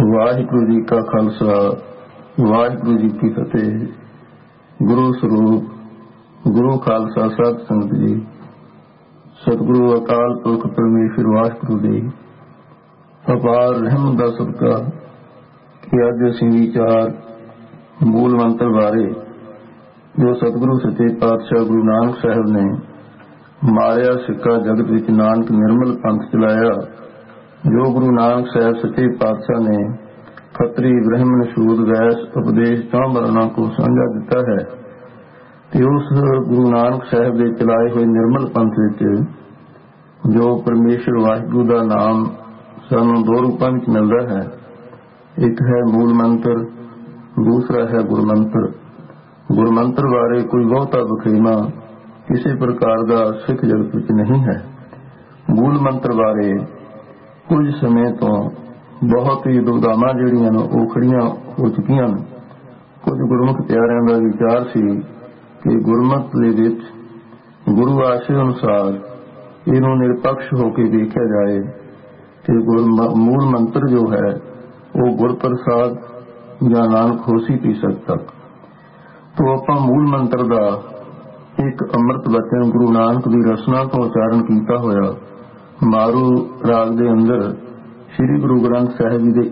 ਵਾਹਿਗੁਰੂ ਜੀ ਕਾ ਖਾਲਸਾ, ਵਾਹਿਗੁਰੂ ਜੀ ਕੀ ਫਤਿਹ। ਗੁਰੂ ਸਰੂਪ ਗੁਰੂ ਖਾਲਸਾ ਸਤ ਸੰਗਤ ਜੀ, ਸਤਿਗੁਰੂ ਅਕਾਲ ਪੁਰਖ ਪਰਮੇਸ਼ਰ ਵਾਹਿਗੁਰੂ ਜੀ ਅਪਾਰ ਰਹਿਮਤ ਦਾ ਸਦਕਾ ਕਿ ਅੱਜ ਅਸੀਂ ਵਿਚਾਰ ਮੂਲ ਮੰਤਰ ਬਾਰੇ ਜੋ ਸਤਿਗੁਰੂ ਸੱਚੇ ਪਾਤਸ਼ਾਹ ਗੁਰੂ ਨਾਨਕ ਸਾਹਿਬ ਨੇ ਮਾਰਿਆ ਸਿੱਕਾ ਜਗਤ ਵਿੱਚ ਨਾਨਕ ਨਿਰਮਲ ਪੰਥ ਚਲਾਇਆ, ਜੋ ਗੁਰੂ ਨਾਨਕ ਸਾਹਿਬ ਸੱਚੇ ਪਾਤਸ਼ਾਹ ਨੇ ਖੱਤਰੀ ਬ੍ਰਾਹਮਣ ਸ਼ੂਦ ਵੈਸ ਉਪਦੇਸ਼ ਤੋਂ ਵਰਨਾ ਕੋ ਸਾਂਝਾ ਦਿੱਤਾ ਹੈ ਤੇ ਉਸ ਗੁਰੂ ਨਾਨਕ ਸਾਹਿਬ ਦੇ ਚਲਾਏ ਹੋਏ ਨਿਰਮਲ ਪੰਥ ਵਿੱਚ ਜੋ ਪਰਮੇਸ਼ਰ ਵਾਹਿਗੁਰੂ ਦਾ ਨਾਮ ਸਾਨੂੰ ਦੋ ਰੂਪਾਂ ਵਿੱਚ ਮਿਲਦਾ ਹੈ। ਇੱਕ ਹੈ ਮੂਲ ਮੰਤਰ, ਦੂਸਰਾ ਹੈ ਗੁਰਮੰਤਰ। ਗੁਰਮੰਤਰ ਬਾਰੇ ਕੋਈ ਬਹੁਤਾ ਵਖਰੇਵਾਂ ਕਿਸੇ ਪ੍ਰਕਾਰ ਦਾ ਸਿੱਖ ਜਗਤ ਵਿੱਚ ਨਹੀਂ ਹੈ। ਮੂਲ ਮੰਤਰ ਬਾਰੇ ਕੁਝ ਸਮੇਂ ਤੋਂ ਬਹੁਤ ਹੀ ਦੁਵਿਧਾਵਾਂ ਜਿਹੜੀਆਂ ਉਹ ਖੜੀਆਂ ਹੋ ਚੁੱਕੀਆਂ ਹਨ। ਕੁਝ ਗੁਰਮੁਖ ਪਿਆਰਿਆਂ ਦਾ ਵਿਚਾਰ ਸੀ ਕਿ ਗੁਰਮਤ ਦੇ ਵਿੱਚ ਗੁਰੂ ਆਸ਼ੇ ਅਨੁਸਾਰ ਇਹਨੂੰ ਨਿਰਪੱਖ ਹੋ ਕੇ ਦੇਖਿਆ ਜਾਏ ਕਿ ਮੂਲ ਮੰਤਰ ਜੋ ਹੈ ਉਹ ਗੁਰਪ੍ਰਸਾਦ ਜਾਂ ਨਾਨਕ ਹੋਸੀ ਤੀਸਤ ਤੱਕ। ਤੋਂ ਆਪਾਂ ਮੂਲ ਮੰਤਰ ਦਾ ਇੱਕ ਅੰਮ੍ਰਿਤ ਬਚਨ ਗੁਰੂ ਨਾਨਕ ਦੀ ਰਸਨਾ ਤੋਂ ਉਚਾਰਨ ਕੀਤਾ ਹੋਇਆ ਮਾਰੂ ਰਾਗ ਦੇ ਅੰਦਰ ਸ੍ਰੀ ਗੁਰੂ ਗ੍ਰੰਥ ਸਾਹਿਬ ਜੀ ਦੇ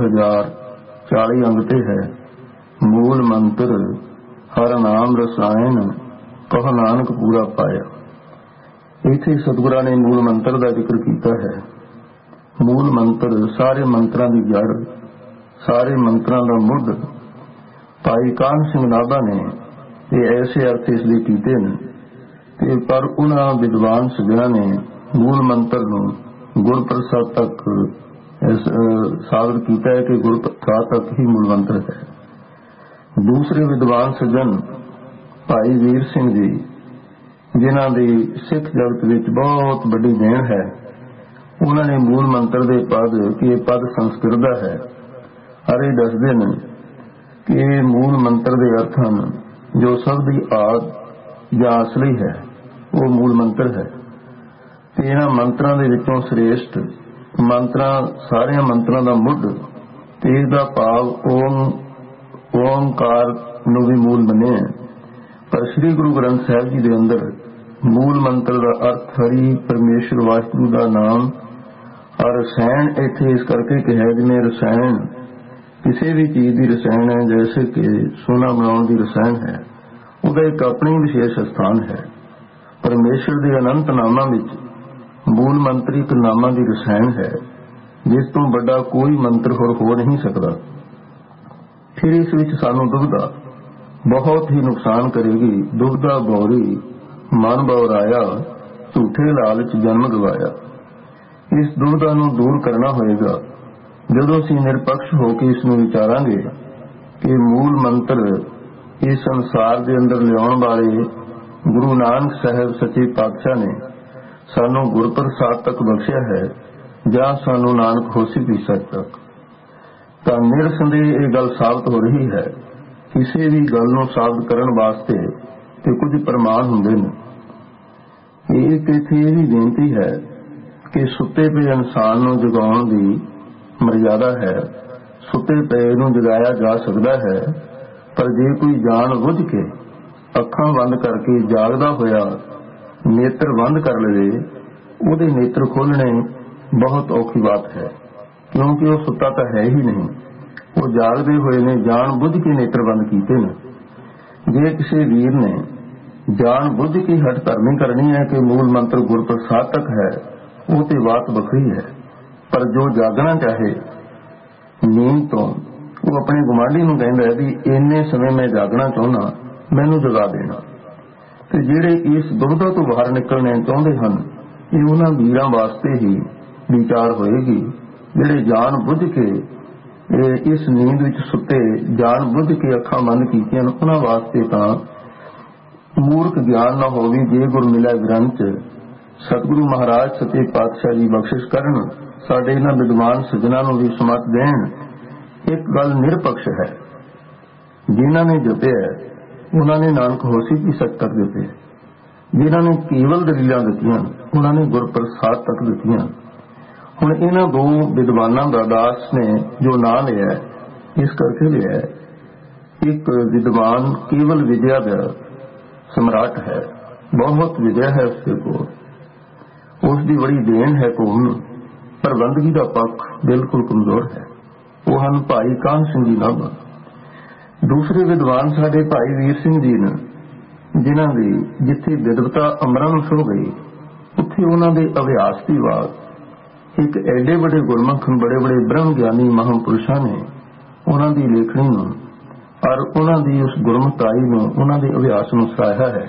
1040 ਅੰਗ ਤੇ ਹੈ। ਮੂਲ ਮੰਤਰ ਹਰ ਨਾਮ ਰਸਾਇਣ ਕਹ ਨਾਨਕ ਪੂਰਾ ਪਾਇਆ। ਇੱਥੇ ਸਤਿਗੁਰਾਂ ਨੇ ਮੂਲ ਮੰਤਰ ਦਾ ਜ਼ਿਕਰ ਕੀਤਾ ਹੈ। ਮੂਲ ਮੰਤਰ ਸਾਰੇ ਮੰਤਰਾਂ ਦੀ ਜੜ, ਸਾਰੇ ਮੰਤਰਾਂ ਦਾ ਮੁੱਢ। ਭਾਈ ਕਾਹਨ ਸਿੰਘ ਨਾਭਾ ਨੇ ਇਹ ਐਸੇ ਅਰਥ ਇਸ ਦੇ ਕੀਤੇ ਨੇ ਕਿ ਪਰ ਉਹਨਾਂ ਵਿਦਵਾਨ ਸੱਜਣਾਂ ਨੇ ਮੂਲ ਮੰਤਰ ਨੂੰ ਗੁਰਪ੍ਰਸਾਦ ਤੱਕ ਸਾਬਤ ਕੀਤਾ ਹੈ ਕਿ ਗੁਰਪ੍ਰਸਾਦ ਤੱਕ ਹੀ ਮੂਲ ਮੰਤਰ ਹੈ। ਦੂਸਰੇ ਵਿਦਵਾਨ ਸੱਜਣ ਭਾਈ ਵੀਰ ਸਿੰਘ ਜੀ, ਜਿਨ੍ਹਾਂ ਦੀ ਸਿੱਖ ਜਗਤ ਵਿੱਚ ਬਹੁਤ ਵੱਡੀ ਦੇਣ ਹੈ, ਉਹਨਾਂ ਨੇ ਮੂਲ ਮੰਤਰ ਦੇ ਪਦ ਕਿ ਇਹ ਪਦ ਸੰਸਕ੍ਰਿਤ ਦਾ ਹੈ ਹਰੇ ਦੱਸਦੇ ਨੇ ਕਿ ਇਹ ਮੂਲ ਮੰਤਰ ਦੇ ਅਰਥ ਹਨ ਜੋ ਸਭ ਦੀ ਆਦ ਜਾਂ ਅਸਲੀ ਹੈ, ਉਹ ਮੂਲ ਮੰਤਰ ਹੈ। ਤੇ ਇਹਨਾਂ ਮੰਤਰਾਂ ਦੇ ਵਿੱਚੋਂ ਸ੍ਰੇਸ਼ਟ ਮੰਤਰਾਂ, ਸਾਰਿਆਂ ਮੰਤਰਾਂ ਦਾ ਮੁੱਢ ਤੇ ਇਹਦਾ ਭਾਵ ਓਮਕਾਰ ਨੂੰ ਵੀ ਮੂਲ ਮੰਨਿਆ। ਪਰ ਸ੍ਰੀ ਗੁਰੂ ਗ੍ਰੰਥ ਸਾਹਿਬ ਜੀ ਦੇ ਅੰਦਰ ਮੂਲ ਮੰਤਰ ਦਾ ਅਰਥ ਹਰੀ ਪਰਮੇਸ਼ਰ ਵਾਹਿਗੁਰੂ ਦਾ ਨਾਮ ਔਰ ਰਸਾਇਣ ਇੱਥੇ ਇਸ ਕਰਕੇ ਕਿਹਾ ਜਿਵੇਂ ਰਸਾਇਣ ਕਿਸੇ ਵੀ ਚੀਜ਼ ਦੀ ਰਸਾਇਣ ਹੈ, ਜੈਸੇ ਕਿ ਸੋਨਾ ਬਣਾਉਣ ਦੀ ਰਸਾਇਣ ਹੈ, ਉਹਦਾ ਇੱਕ ਆਪਣੀ ਵਿਸ਼ੇਸ਼ ਸਥਾਨ ਹੈ। ਪਰਮੇਸ਼ਰ ਦੇ ਅਨੰਤ ਨਾਮਾਂ ਵਿੱਚ ਮੂਲ ਮੰਤਰ ਇੱਕ ਨਾਮਾਂ ਦੀ ਰਸਾਇਣ ਹੈ, ਜਿਸ ਤੋਂ ਵੱਡਾ ਕੋਈ ਮੰਤਰ ਹੋਰ ਹੋ ਨਹੀਂ ਸਕਦਾ। ਫਿਰ ਇਸ ਵਿੱਚ ਸਾਨੂੰ ਦੁਬਿਧਾ ਬਹੁਤ ਹੀ ਨੁਕਸਾਨ ਕਰੇਗੀ। ਦੁਬਿਧਾ ਬੌਰੀ ਮਨ ਬੌਰਾਇਆ, ਝੂਠੇ ਲਾਲਚ ਜਨਮ ਗਵਾਇਆ। ਇਸ ਦੁਬਿਧਾ ਨੂੰ ਦੂਰ ਕਰਨਾ ਹੋਏਗਾ ਜਦੋਂ ਅਸੀਂ ਨਿਰਪੱਖ ਹੋ ਕੇ ਇਸ ਨੂੰ ਵਿਚਾਰਾਂਗੇ ਕਿ ਮੂਲ ਮੰਤਰ ਇਸ ਸੰਸਾਰ ਦੇ ਅੰਦਰ ਲਿਆਉਣ ਵਾਲੇ ਗੁਰੂ ਨਾਨਕ ਸਾਹਿਬ ਸੱਚੇ ਪਾਤਸ਼ਾਹ ਨੇ ਸਾਨੂੰ ਗੁਰਪ੍ਰਸਾਦ ਤੱਕ ਬਖਸ਼ਿਆ ਹੈ ਜਾਂ ਸਾਨੂੰ ਨਾਨਕ ਹੋਸੀ ਤੀਸਤ ਤੱਕ। ਤਾਂ ਨਿਰਸੰਦੇਹ ਇਹ ਗੱਲ ਸਾਬਤ ਹੋ ਰਹੀ ਹੈ। ਕਿਸੇ ਵੀ ਗੱਲ ਨੂੰ ਸਾਬਤ ਕਰਨ ਵਾਸਤੇ ਤੇ ਕੁਝ ਪ੍ਰਮਾਣ ਹੁੰਦੇ ਨੇ। ਇਹ ਇੱਥੇ ਇਹ ਵੀ ਬੇਨਤੀ ਹੈ ਕਿ ਸੁੱਤੇ ਪਏ ਇਨਸਾਨ ਨੂੰ ਜਗਾਉਣ ਦੀ ਮਰਜ਼ਾਦਾ ਹੈ। ਸੁੱਤੇ ਪਏ ਨੂੰ ਜਗਾਇਆ ਜਾ ਸਕਦਾ ਹੈ, ਪਰ ਜੇ ਕੋਈ ਜਾਣ ਬੁੱਝ ਕੇ ਅੱਖਾਂ ਬੰਦ ਕਰਕੇ ਜਾਗਦਾ ਹੋਇਆ ਨੇਤਰ ਬੰਦ ਕਰ ਲਵੇ, ਉਹਦੇ ਨੇਤਰ ਖੋਲਣੇ ਬਹੁਤ ਔਖੀ ਬਾਤ ਹੈ, ਕਿਉਂਕਿ ਉਹ ਸੁੱਤਾ ਤਾਂ ਹੈ ਹੀ ਨਹੀਂ। ਉਹ ਜਾਗਦੇ ਹੋਏ ਨੇ ਜਾਣ ਬੁੱਝ ਕੇ ਨੇਤਰ ਬੰਦ ਕੀਤੇ ਨੇ। ਜੇ ਕਿਸੇ ਵੀਰ ਨੇ ਜਾਣ ਬੁੱਝ ਕੇ ਹੱਟ ਧਰਮੀ ਕਰਨੀ ਹੈ ਕਿ ਮੂਲ ਮੰਤਰ ਗੁਰਪ੍ਰਸਾਦ ਤੱਕ ਹੈ, ਉਹ ਤੇ ਬਾਤ ਵੱਖਰੀ ਹੈ। ਪਰ ਜੋ ਜਾਗਣਾ ਚਾਹੇ ਨੀਂਦ ਤੋਂ, ਉਹ ਆਪਣੇ ਗੁਆਂਢੀ ਨੂੰ ਕਹਿੰਦਾ ਵੀ ਇੰਨੇ ਸਮੇਂ ਮੈਂ ਜਾਗਣਾ ਚਾਹੁੰਦਾ, ਮੈਨੂੰ ਜਗਾ ਦੇਣਾ। ਤੇ ਜਿਹੜੇ ਇਸ ਦੁਬਿਧਾ ਤੋਂ ਬਾਹਰ ਨਿਕਲਣਾ ਚਾਹੁੰਦੇ ਹਨ, ਇਹ ਉਹਨਾਂ ਵੀਰਾਂ ਵਾਸਤੇ ਹੀ ਵਿਚਾਰ ਹੋਏਗੀ ਜਿਹੜੇ ਜਾਣ ਬੁੱਝ ਕੇ ਇਸ ਨੀਂਦ ਵਿੱਚ ਸੁੱਤੇ, ਜਾਣ ਬੁੱਝ ਕੇ ਅੱਖਾਂ ਬੰਦ ਕੀਤੀਆਂ। ਉਹਨਾਂ ਵਾਸਤੇ ਤਾਂ ਮੂਰਖ ਗਿਆਨ ਨਾ ਹੋਵੇ। ਜੇ ਗੁਰ ਮਿਲਿਆ ਗ੍ਰੰਥ ਸਤਿਗੁਰੂ ਮਹਾਰਾਜ ਸੱਚੇ ਪਾਤਸ਼ਾਹ ਜੀ ਬਖਸ਼ਿਸ਼ ਕਰਨ, ਸਾਡੇ ਇਹਨਾਂ ਵਿਦਵਾਨ ਸੱਜਣਾਂ ਨੂੰ ਵੀ ਸਮਤ ਦੇਣ। ਇੱਕ ਗੱਲ ਨਿਰਪੱਖ ਹੈ, ਜਿਨ੍ਹਾਂ ਨੇ ਜਪਿਆ ਉਹਨਾਂ ਨੇ ਨਾਨਕ ਹੋਸੀ ਤੀਸਤ ਤੱਕ ਜਪਿਆ। ਜਿਨ੍ਹਾਂ ਨੇ ਕੇਵਲ ਦਲੀਲਾਂ ਦਿੱਤੀਆਂ ਉਹਨਾਂ ਨੇ ਗੁਰਪ੍ਰਸਾਦ ਤੱਕ ਦਿੱਤੀਆਂ। ਹੁਣ ਇਹਨਾਂ ਦੋ ਵਿਦਵਾਨਾਂ ਦਾ ਦਾਸ ਨੇ ਜੋ ਨਾਂ ਲਿਆ, ਇਸ ਕਰਕੇ ਲਿਆ, ਇੱਕ ਵਿਦਵਾਨ ਕੇਵਲ ਵਿਦਿਆ ਦਾ ਸਮਰਾਟ ਹੈ, ਬਹੁਤ ਵਿਦਿਆ ਹੈ ਉਸਦੇ ਕੋਲ, ਉਸ ਦੀ ਬੜੀ ਦੇਣ ਹੈ ਕੌਮ ਨੂੰ, ਪਰ ਬੰਦਗੀ ਦਾ ਪੱਖ ਬਿਲਕੁਲ ਕਮਜ਼ੋਰ ਹੈ। ਉਹ ਹਨ ਭਾਈ ਕਾਹਨ ਸਿੰਘ ਜੀ ਨਾਭਾ। ਦੂਸਰੇ ਵਿਦਵਾਨ ਸਾਡੇ ਭਾਈ ਵੀਰ ਸਿੰਘ ਜੀ ਨੇ, ਜਿਨ੍ਹਾਂ ਦੀ ਜਿੱਥੇ ਵਿਦਵਤਾ ਅੰਬਰਾਂ ਨੂੰ ਛੂਹ ਗਈ, ਉੱਥੇ ਉਹਨਾਂ ਦੇ ਅਭਿਆਸ ਦੀ ਬਾਤ ਇੱਕ ਐਡੇ ਵੱਡੇ ਗੁਰਮੁਖ, ਬੜੇ ਬੜੇ ਬ੍ਰਹਮ ਗਿਆਨੀ ਮਹਾਂਪੁਰਸ਼ਾਂ ਨੇ ਉਹਨਾਂ ਦੀ ਲੇਖਣੀ ਨੂੰ ਔਰ ਉਹਨਾਂ ਦੀ ਉਸ ਗੁਰਮਤਾਈ ਨੂੰ, ਉਹਨਾਂ ਦੇ ਅਭਿਆਸ ਨੂੰ ਸਰਾਹਿਆ ਹੈ।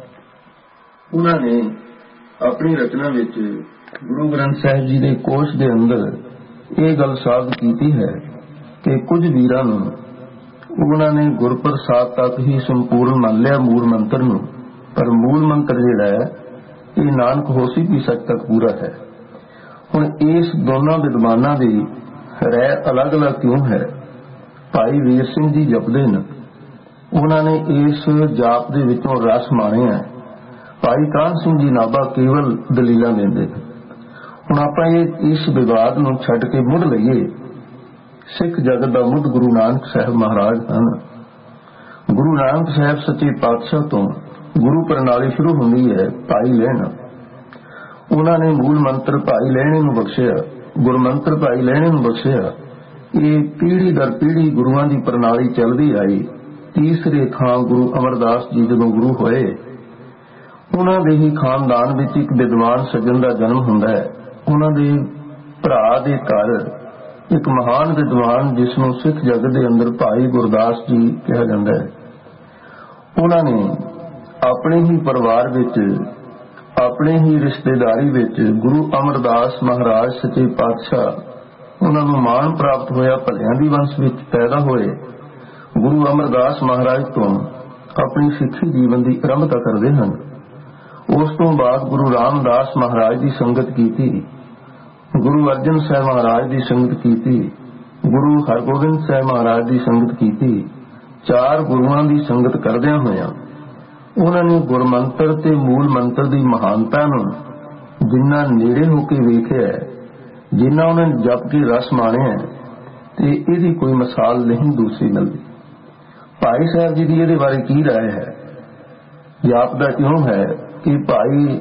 ਉਹਨਾਂ ਨੇ ਆਪਣੀ ਰਚਨਾ ਵਿੱਚ ਗੁਰੂ ਗ੍ਰੰਥ ਸਾਹਿਬ ਜੀ ਦੇ ਕੋਸ਼ ਦੇ ਅੰਦਰ ਇਹ ਗੱਲ ਸਾਬਤ ਕੀਤੀ ਹੈ ਕਿ ਕੁਝ ਵੀਰਾਂ ਨੂੰ ਉਹਨਾਂ ਨੇ ਗੁਰਪ੍ਰਸਾਦ ਤੱਕ ਹੀ ਸੰਪੂਰਨ ਮੰਨ ਲਿਆ ਮੂਲ ਮੰਤਰ ਨੂੰ, ਪਰ ਮੂਲ ਮੰਤਰ ਜਿਹੜਾ ਹੈ ਇਹ ਨਾਨਕ ਹੋਸੀ ਵੀ ਸੱਚ ਤੱਕ ਪੂਰਾ ਹੈ। ਹੁਣ ਇਸ ਦੋਨਾਂ ਵਿਦਵਾਨਾਂ ਦੀ ਰਾਏ ਅਲੱਗ-ਅਲੱਗ ਕਿਉਂ ਹੈ? ਭਾਈ ਵੀਰ ਸਿੰਘ ਜੀ ਜਪਦੇ ਨੇ, ਉਹਨਾਂ ਨੇ ਇਸ ਜਾਪ ਦੇ ਵਿੱਚੋਂ ਰਸ ਮਾਣਿਆ। ਭਾਈ ਕਾਹਨ ਸਿੰਘ ਜੀ ਨਾਭਾ ਕੇਵਲ ਦਲੀਲਾਂ ਦਿੰਦੇ ਨੇ। ਹੁਣ ਆਪਾਂ ਇਸ ਵਿਵਾਦ ਨੂੰ ਛੱਡ ਕੇ ਮੁੱਢ ਲਈਏ। ਸਿੱਖ ਜਗਤ ਦਾ ਮੁੱਢ ਗੁਰੂ ਨਾਨਕ ਸਾਹਿਬ ਮਹਾਰਾਜ ਹਨ। ਗੁਰੂ ਨਾਨਕ ਸਾਹਿਬ ਸੱਚੇ ਪਾਤਸ਼ਾਹ ਤੋਂ ਗੁਰੂ ਪ੍ਰਣਾਲੀ ਸ਼ੁਰੂ ਹੁੰਦੀ ਹੈ ਭਾਈ ਲਹਿਣਾ। ਉਹਨਾਂ ਨੇ ਮੂਲ ਮੰਤਰ ਭਾਈ ਲਹਿਣੇ ਨੂੰ ਬਖਸ਼ਿਆ, ਗੁਰਮੰਤਰ ਭਾਈ ਲਹਿਣੇ ਨੂੰ ਬਖਸ਼ਿਆ। ਇਹ ਪੀੜ੍ਹੀ ਦਰ ਪੀੜ੍ਹੀ ਗੁਰੂਆਂ ਦੀ ਪ੍ਰਣਾਲੀ ਚੱਲਦੀ ਆਈ। ਤੀਸਰੇ ਖਾਂ ਗੁਰੂ ਅਮਰਦਾਸ ਜੀ ਜਦੋਂ ਗੁਰੂ ਹੋਏ, ਉਹਨਾਂ ਦੇ ਹੀ ਖਾਨਦਾਨ ਵਿੱਚ ਇੱਕ ਵਿਦਵਾਨ ਸੱਜਣ ਦਾ ਜਨਮ ਹੁੰਦਾ ਹੈ। ਉਹਨਾਂ ਦੇ ਭਰਾ ਦੇ ਘਰ ਇੱਕ ਮਹਾਨ ਵਿਦਵਾਨ, ਜਿਸ ਨੂੰ ਸਿੱਖ ਜਗਤ ਦੇ ਅੰਦਰ ਭਾਈ ਗੁਰਦਾਸ ਜੀ ਕਿਹਾ ਜਾਂਦਾ ਹੈ, ਉਹਨਾਂ ਨੇ ਆਪਣੇ ਹੀ ਪਰਿਵਾਰ ਵਿੱਚ, ਆਪਣੇ ਹੀ ਰਿਸ਼ਤੇਦਾਰੀ ਵਿੱਚ ਗੁਰੂ ਅਮਰਦਾਸ ਮਹਾਰਾਜ ਸੱਚੇ ਪਾਤਸ਼ਾਹ ਉਹਨਾਂ ਨੂੰ ਮਾਣ ਪ੍ਰਾਪਤ ਹੋਇਆ, ਭਲਿਆਂ ਦੀ ਵੰਸ਼ ਵਿੱਚ ਪੈਦਾ ਹੋਏ। ਗੁਰੂ ਅਮਰਦਾਸ ਮਹਾਰਾਜ ਤੋਂ ਆਪਣੀ ਸਿੱਖੀ ਜੀਵਨ ਦੀ ਆਰੰਭਤਾ ਕਰਦੇ ਹਨ। ਉਸ ਤੋਂ ਬਾਅਦ ਗੁਰੂ ਰਾਮਦਾਸ ਮਹਾਰਾਜ ਦੀ ਸੰਗਤ ਕੀਤੀ, ਗੁਰੂ ਅਰਜਨ ਸਾਹਿਬ ਮਹਾਰਾਜ ਦੀ ਸੰਗਤ ਕੀਤੀ, ਗੁਰੂ ਹਰਗੋਬਿੰਦ ਸਾਹਿਬ ਮਹਾਰਾਜ ਦੀ ਸੰਗਤ ਕੀਤੀ। ਚਾਰ ਗੁਰੂਆਂ ਦੀ ਸੰਗਤ ਕਰਦਿਆਂ ਹੋਇਆਂ ਉਹਨਾਂ ਨੇ ਗੁਰਮੰਤਰ ਤੇ ਮੂਲ ਮੰਤਰ ਦੀ ਮਹਾਨਤਾ ਨੂੰ ਜਿੰਨਾ ਨੇੜੇ ਹੋ ਕੇ ਵੇਖਿਆ, ਜਿੰਨਾ ਉਹਨਾਂ ਨੇ ਜਪ ਕੇ ਰਸ ਮਾਣਿਆ, ਤੇ ਇਹਦੀ ਕੋਈ ਮਿਸਾਲ ਨਹੀਂ ਦੂਸਰੀ ਮਿਲਦੀ। ਭਾਈ ਸਾਹਿਬ ਜੀ ਦੀ ਇਹਦੇ ਬਾਰੇ ਕੀ ਰਾਏ ਹੈ? ਜਾਪਦਾ ਕਿਉਂ ਹੈ ਕਿ ਭਾਈ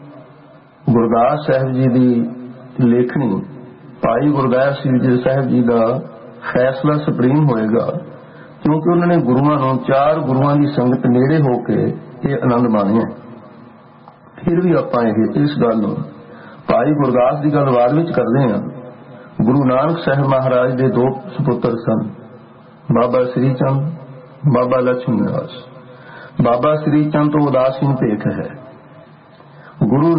ਗੁਰਦਾਸ ਸਾਹਿਬ ਜੀ ਦੀ ਲੇਖਣੀ, ਭਾਈ ਗੁਰਦਾਸ ਸਾਹਿਬ ਜੀ ਦਾ ਫੈਸਲਾ ਸੁਪਰੀਮ ਹੋਏਗਾ, ਕਿਉਂਕਿ ਉਹਨਾਂ ਨੇ ਗੁਰੂਆਂ ਨੂੰ, ਚਾਰ ਗੁਰੂਆਂ ਦੀ ਸੰਗਤ ਨੇੜੇ ਹੋ ਕੇ ਇਹ ਆਨੰਦ ਮਾਣਿਆ। ਫਿਰ ਵੀ ਆਪਾਂ ਇਸ ਗੱਲ ਨੂੰ, ਭਾਈ ਗੁਰਦਾਸ ਦੀ ਗੱਲ ਬਾਅਦ ਵਿੱਚ ਕਰਦੇ ਹਾਂ। ਗੁਰੂ ਨਾਨਕ ਸਾਹਿਬ ਮਹਾਰਾਜ ਦੇ ਦੋ ਸੁਪੁੱਤਰ ਸਨ, ਬਾਬਾ ਸ੍ਰੀ ਚੰਦ, ਬਾਬਾ ਲਛਮੀ ਦਾਸ। ਬਾਬਾ ਸ੍ਰੀ ਚੰਦ ਤੋਂ ਉਦਾਸੀਨ ਭੇਖ ਹੈ। ਗੁਰੂ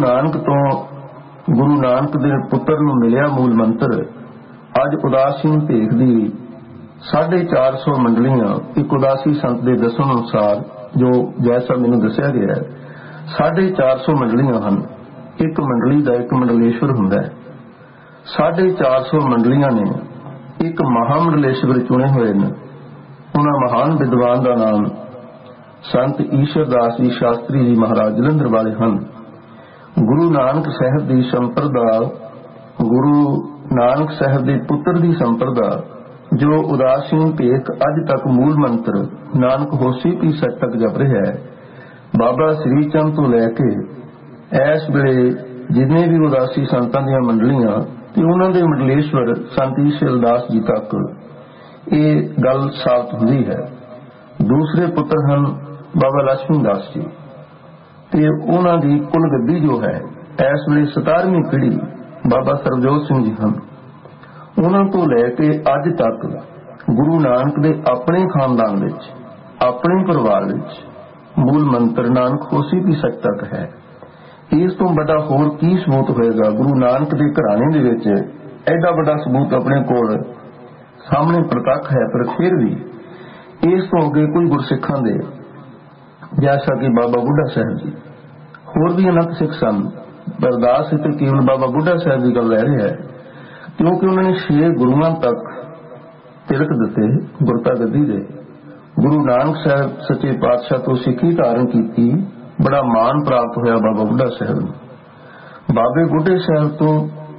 ਨਾਨਕ ਦੇ ਪੁੱਤਰ ਨੂੰ ਮਿਲਿਆ ਮੂਲ ਮੰਤਰ। ਅੱਜ ਉਦਾਸੀਨ ਭੇਖ ਦੀ 450 ਮੰਡਲੀਆਂ, ਇੱਕ ਉਦਾਸੀ ਸੰਤ ਦੇ ਦੱਸਣ ਅਨੁਸਾਰ, ਜੋ ਜੈਸਾ ਮੈਨੂੰ ਦੱਸਿਆ ਗਿਆ ਹੈ, 450 ਮੰਡਲੀਆਂ ਹਨ। ਇੱਕ ਮੰਡਲੀ ਦਾ ਇੱਕ ਮੰਡਲੇਸ਼ਵਰ ਹੁੰਦਾ ਹੈ। 450 ਮੰਡਲੀਆਂ ਨੇ ਇੱਕ ਮਹਾਮੰਡਲੇਸ਼ਵਰ ਚੁਣੇ ਹੋਏ ਨੇ। ਉਹਨਾਂ ਮਹਾਨ ਵਿਦਵਾਨ ਦਾ ਨਾਮ ਸੰਤ ਈਸ਼ਰ ਦਾਸ ਜੀ ਸ਼ਾਸਤਰੀ ਜੀ ਮਹਾਰਾਜ ਜਲੰਧਰ ਵਾਲੇ ਹਨ। ਗੁਰੂ ਨਾਨਕ ਸਾਹਿਬ ਦੀ ਸੰਪਰਦਾ, ਗੁਰੂ ਨਾਨਕ ਸਾਹਿਬ ਦੇ ਪੁੱਤਰ ਦੀ ਸੰਪਰਦਾ, ਜੋ ਉਦਾਸੀਨ ਭੇਖ ਅੱਜ ਤੱਕ ਮੂਲ ਮੰਤਰ ਨਾਨਕ ਹੋਸੀ ਵੀ ਸੱਚ ਤੱਕ ਜਪ ਰਿਹਾ ਹੈ। ਬਾਬਾ ਸ੍ਰੀ ਚੰਦ ਤੋਂ ਲੈ ਕੇ ਇਸ ਵੇਲੇ ਜਿੰਨੇ ਵੀ ਉਦਾਸੀ ਸੰਤਾਂ ਦੀਆਂ ਮੰਡਲੀਆਂ ਤੇ ਉਹਨਾਂ ਦੇ ਮੰਡਲੇਸ਼ਵਰ ਸੰਤ ਈਸ਼ਰ ਦਾਸ ਜੀ ਤੱਕ ਇਹ ਗੱਲ ਸਾਬਤ ਹੁੰਦੀ ਹੈ। ਦੂਸਰੇ ਪੁੱਤਰ ਹਨ ਬਾਬਾ ਲਛਮੀ ਦਾਸ ਜੀ, ਤੇ ਉਹਨਾਂ ਦੀ ਕੁਲ ਗੱਦੀ ਜੋ ਹੈ ਇਸ ਵੇਲੇ 17ਵੀਂ ਪੀੜ੍ਹੀ ਬਾਬਾ ਸਰਬਜੋਤ ਸਿੰਘ ਜੀ ਹਨ। ਉਹਨਾਂ ਤੋਂ ਲੈ ਕੇ ਅੱਜ ਤੱਕ ਗੁਰੂ ਨਾਨਕ ਦੇ ਆਪਣੇ ਖਾਨਦਾਨ ਵਿੱਚ, ਆਪਣੇ ਪਰਿਵਾਰ ਵਿੱਚ ਮੂਲ ਮੰਤਰ ਨਾਨਕ ਹੋਸੀ ਵੀ ਸੱਚ ਤੱਕ ਹੈ। ਇਸ ਤੋਂ ਵੱਡਾ ਹੋਰ ਕੀ ਸਬੂਤ ਹੋਏਗਾ? ਗੁਰੂ ਨਾਨਕ ਦੇ ਘਰਾਣੇ ਦੇ ਵਿੱਚ ਐਡਾ ਵੱਡਾ ਸਬੂਤ ਆਪਣੇ ਕੋਲ ਸਾਹਮਣੇ ਪ੍ਰਤੱਖ ਹੈ, ਪਰ ਫਿਰ ਵੀ ਇਸ ਤੋਂ ਅੱਗੇ ਕੋਈ ਗੁਰਸਿੱਖਾਂ ਦੇ, ਜੈਸਾ ਕਿ ਬਾਬਾ ਬੁੱਢਾ ਸਾਹਿਬ ਜੀ, ਹੋਰ ਵੀ ਅਨੰਤ ਸਿੱਖ ਸਨ, ਬਰਦਾਸ ਤੇ ਕੇਵਲ ਬਾਬਾ ਬੁੱਢਾ ਸਾਹਿਬ ਦੀ ਗੱਲ ਲੈ ਰਿਹਾ ਹੈ, ਕਿਉਂਕਿ ਉਹਨਾਂ ਨੇ 6 ਗੁਰੂਆਂ ਤੱਕ ਤਿਲਕ ਦਿੱਤੇ ਗੁਰਤਾ ਗੱਦੀ ਦੇ। ਗੁਰੂ ਨਾਨਕ ਸਾਹਿਬ ਸੱਚੇ ਪਾਤਸ਼ਾਹ ਤੋਂ ਸਿੱਖੀ ਧਾਰਨ ਕੀਤੀ, ਬੜਾ ਮਾਣ ਪ੍ਰਾਪਤ ਹੋਇਆ ਬਾਬਾ ਬੁੱਢਾ ਸਾਹਿਬ ਨੂੰ। ਬਾਬੇ ਬੁੱਢੇ ਸਾਹਿਬ ਤੋਂ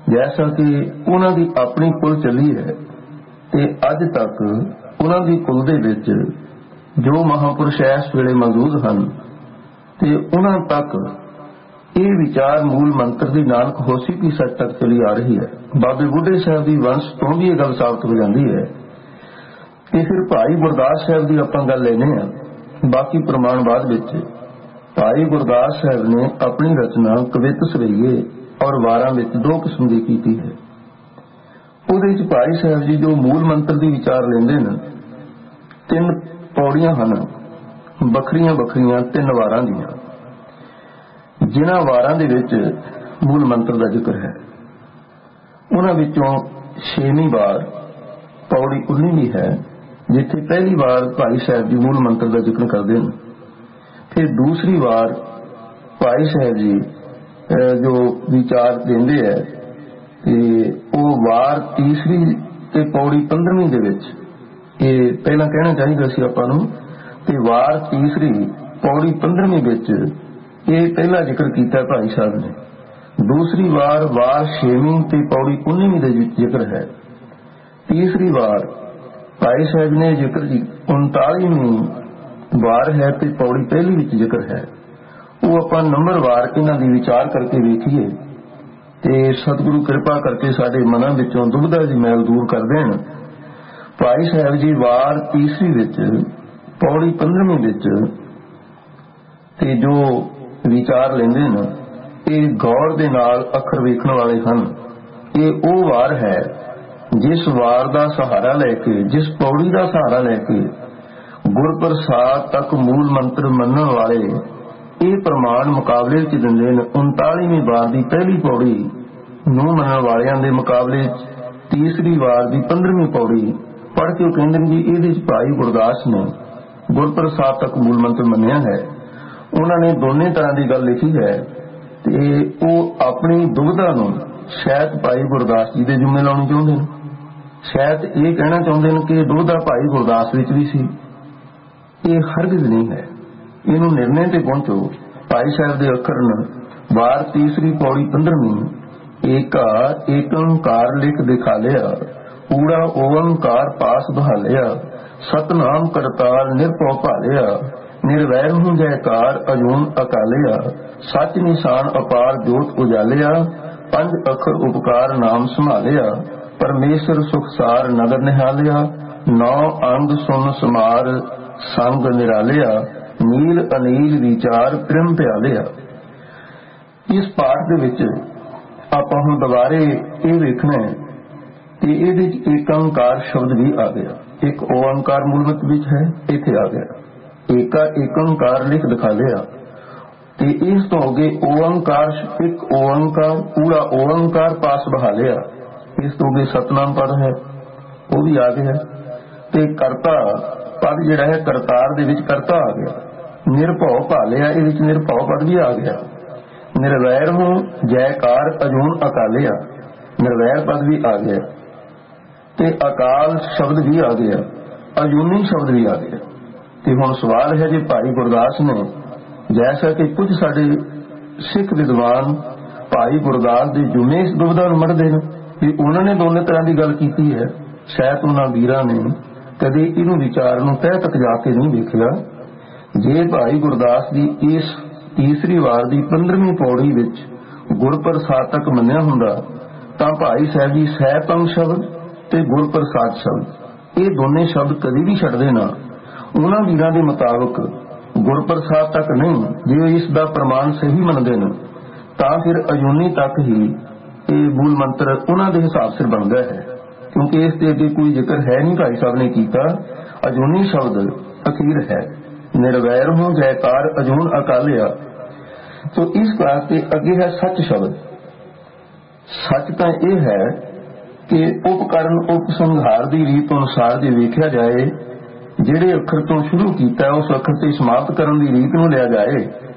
जैसा कि उन्हां दी अपनी कुल चली है ते अज तक उन्हां दी कुल दे विच जो महापुरुष इस वेले मौजूद हैं ते उन्हां तक ये विचार मूल मंत्र की नानक होसी की सच तक चली आ रही है। बाबे बुढ़े साहब की वंश तो भी ये गल साबित हो जाती है। कि फिर भाई गुरदास साहब की आपां गल लेने हैं, बाकी प्रमाण बाद विच। भाई गुरदास साहब ने अपनी रचना कवित सवैये और वारां विच दो किस्म की कीती है। उहदे विच भाई साहब जी जो मूल मंत्र की विचार लेंदे ने, 3 पौड़ियां हन बखरियां बखरियां 3 वारां दीयां, जिन्हां वारां दे विच मूल मंत्र का जिक्र है। उन्हां विचों 6वीं वार पौड़ी 19वीं है, जिथे पहली बार भाई साहब जी मूल मंत्र का जिक्र करते हैं। फिर दूसरी बार भाई साहब जी जो विचार देंदे है कि वो वार तीसरी ते पौड़ी 15वीं दे विच, ये पहला कहना चाहिए सी आपां नूं कि वार तीसरी पौड़ी 15वीं विच ये पहला जिक्र किया भाई साहब ने। दूसरी वार 6वीं ते पौड़ी 19वीं दे जिक्र है। तीसरी बार भाई साहब ने जिक्र 39वीं वार है ते पौड़ी पहली विच जिक्र है। वो आपां नंबर वार इन्हां दी विचार करके वेखीए ते सतगुरु कृपा करके साडे मनां विचों दुविधा दी मैल दूर कर देण। भाई साहब जी वार तीसरी विच पौड़ी 15वीं विच ते जो विचार लेंदे ने, ये गौर दे नाल अखर वेखण वाले हन। ये वो वार है जिस वार का सहारा लैके, जिस पौड़ी का सहारा लैके गुरप्रसाद तक मूल मंत्र मनण वाले ये प्रमाण मुकाबले च दिंदे ने। 39वीं वार की पहली पौड़ी नूं मनण वालियां दे मुकाबले तीसरी वार की 15वीं पौड़ी पढ़ के कहंदे जी इहदे च भाई गुरदास ने गुरप्रसाद तक मूल मंत्र मन्निया है। उन्होंने दोने तरह की गल लिखी है ते वो अपनी दुविधा नूं शायद भाई गुरदास जी दे जुम्मे लाउणी चाहुंदे ने। शायद ये कहना चाहते हैं कि दुविधा भाई गुरदास विच भी सी। ये हरगिज नहीं है। इनू निर्णय ते पहुंचो। भाई साहब दे अखर न वार तीसरी पौड़ी 15वीं एका एकंकार लिख दिखा लिया, ऊड़ा ओंकार पास बहा लिया, सतनाम करताल निरभौ भालिया, निर्वैर हूं जयकार अजून अकालिया, सच निशान अपार जोत उजालिया, 5 अखर उपकार नाम संभालिया, परमेश्वर सुखसार नगर निहालिया, 9 अंग सुन समार संग निरालिया, नील अनील विचार प्रेम प्यालिया। इस पाठ दे विच आपां हुण दुबारे ये वेखना है कि इहदे विच एकंकार शब्द भी आ गया। एक ओंकार मूलमत विच है, इत्थे आ गया एका एकंकार लिख दिखा लिया। ते इस तो अगे ओंकार एक ओंकार पूरा ओंकार पास बहा लिया। इस तो अगे सतनाम पद है वो भी आ गया। ते करता पद जिहड़ा है करतार दे विच करता आ गया। निरभौ भालिया इहदे विच निरभौ पद भी आ गया। निर्वैर हूं जयकार अजून अकालिया निर्वैर पद भी आ गया। ते अकाल शब्द भी आ गया, अजूनी शब्द भी आ गया। ते हुण सवाल है जी भाई गुरदास ने जैसा कि कुछ साडे सिख विद्वान भाई गुरदास दे जुमे इस दुविधा नूं मढ़दे ने भी उन्होंने दोनों तरह की गल की है। शायद उन्होंने वीरां ने कदे इनू विचार नूं तह तक जाके नहीं देखिया। जे भाई गुरदास की इस तीसरी वार की 15वीं पौड़ी विच गुरप्रसाद तक मन्निया हुंदा तां भाई साहब जी सैतम शब्द ते गुरप्रसाद शब्द ये दोने शब्द कदी भी छड्डदे ना। उन्हां वीरां दे मुताबिक गुरप्रसाद तक नहीं, जे इसका प्रमाण सही मनदे ने तां फिर अजूनी तक ही ये मूल मंत्र उन्हां दे हिसाब सिर बनदा है, क्योंकि इस दे अगे कोई जिक्र है नहीं भाई साहब ने कीता। अजूनी शब्द अखीर है। निर्वैर हूं जयकार अजून अकालिया। तो इस वास्ते अगे है सच शब्द। सच तो यह है कि उपकरण उपसंहार की रीत अनुसार जे वेख्या जाए, जिहड़े अखर तो शुरू किया उस अखर से समाप्त करने की रीत नूं लिया जाए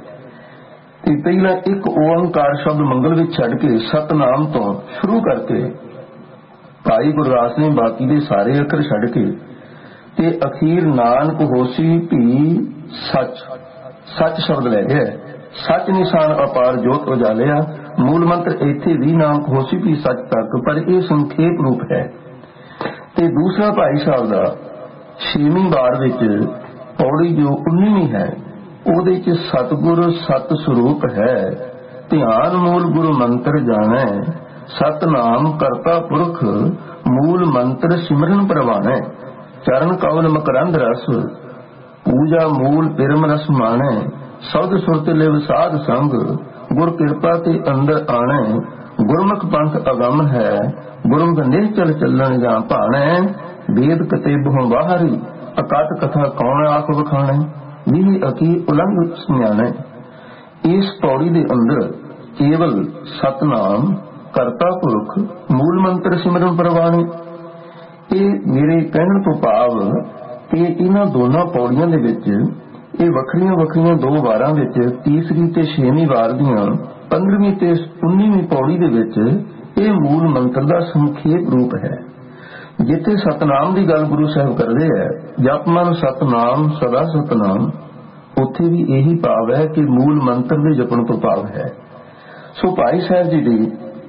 तो पहला एक ओंकार शब्द मंगल विच छड्ड के सतनाम तो शुरू करके भाई गुरदास ने बाकी दे सारे अखर छड्ड के ते अखीर नानक होसी भी सच सच शब्द लै गया। सच निशान अपार जोत उजालिया मूल मंत्र इत्थे भी नानक होसी भी सच तक, पर यह संखेप रूप है। ते दूसरा भाई साहब का 6वीं वार विच पौड़ी जो 19वीं है, ਉਹਦੇ ਚ सतगुर सत स्वरूप है। ध्यान मूल गुरु मंत्र जाने, सतनाम करता पुरख मूल मंत्र सिमरन परवाने। चरण कवल मकरंद रस, पूजा मूल पिरम रस माने। सौद सुरत लिव साध संग, गुर कृपा ते अंदर आने। गुरमुख पंथ अगम है, गुरमुख निश्चल चलन जा भाने। वेद कतेबों बाहरी, अकट कथा कौन आख बखाने। विधि अकी उलंघ सुनियाने। इस पौड़ी दे अंदर केवल सतनाम करता पुरख मूल मंत्र सिमरन परवाने। ये मेरे कहने तो भाव कि इन्हां दोनों पौड़ियां दे विच ये वखरियां वखरियां दो वारां विच तीसरी ते 6वीं वार दियां 15वीं ते 19वीं पौड़ी दे विच ये मूल मंत्र दा संखेप रूप है। जिथे सतनाम की गल गुरु साहब करते हैं, जपमन सतनाम सदा सतनाम, उत्थे भी यही भाव है कि मूल मंत्र के जपण तो भाव है। सो भाई साहब जी की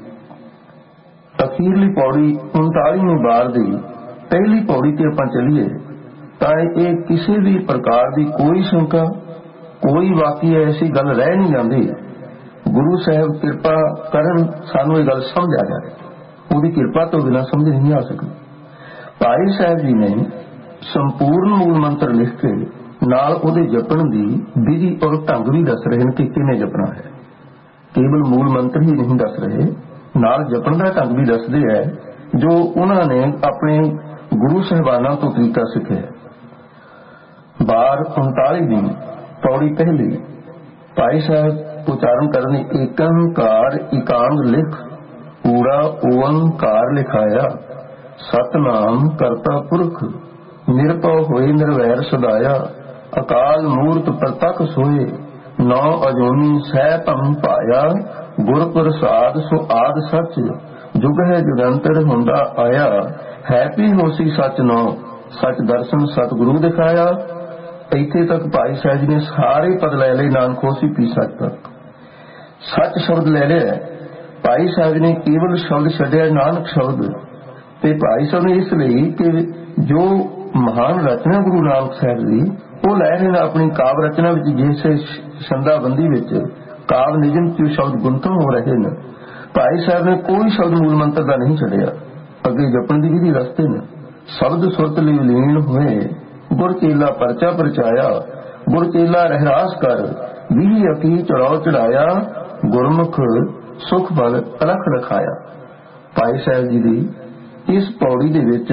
अखीरली पौड़ी 39वीं वार की पहली पौड़ी ते आपां चलीए तां ये किसी भी प्रकार की कोई शंका कोई वाकई ऐसी गल रह नहीं जाती। गुरु साहब कृपा करन सानू ये गल समझ आ जाए, उहदी कृपा तो बिना समझ नहीं आ सकती। भाई साहब जी ने संपूर्ण मूल मंत्र लिख के नाल उहदे जपण दी विधि और ढंग भी दस रहे हैं कि किवें जपना है। केवल मूल मंत्र ही नहीं दस रहे, नाल जपण दा ढंग भी दसदे है जो उन्होंने अपने गुरु साहिबाना तो तरीका सीखा है। बार 39वीं पौड़ी पहली भाई साहब उच्चारण करने एकंकार इकांग लिख, पूरा ओंकार लिखाया। सतनाम करता पुरख निरभव होए निर्वैर सदाया। अकाल मूर्त प्रतख सोए, नौ अजोनी सह भम पाया। गुर प्रसाद सो आद सच, जुग है जुगंतर हुंदा आया। है भी होसी सच नौ, सच दर्शन सतगुरु दिखाया। इत्थे तक भाई साहब जी ने सारे पद ले ले, नानक होसी पी सच तक सच शब्द ले लिया। भाई साहब ने केवल शब्द छड्डिया नानक शब्द। ते भाई साहब ने इसलिए कि जो महान रचना गुरु नानक साहब जी वो लै रहे हैं अपनी काव्य रचना विच, जिस छंदाबंदी विच काव्य निजम च शब्द गुंथन हो रहे हैं। भाई साहब ने कोई शब्द मूल मंत्र का नहीं छड्डिया, अगे जपण दी विधि दसदे ने। शब्द सुरत लई लीन होए, गुर चेला परचा परचाया। गुर चेला रहरास कर, विधि अकी चढ़ाओ चढ़ाया। गुरमुख सुख बल अलख रखाया। भाई साहब जी दी इस पौड़ी दे विच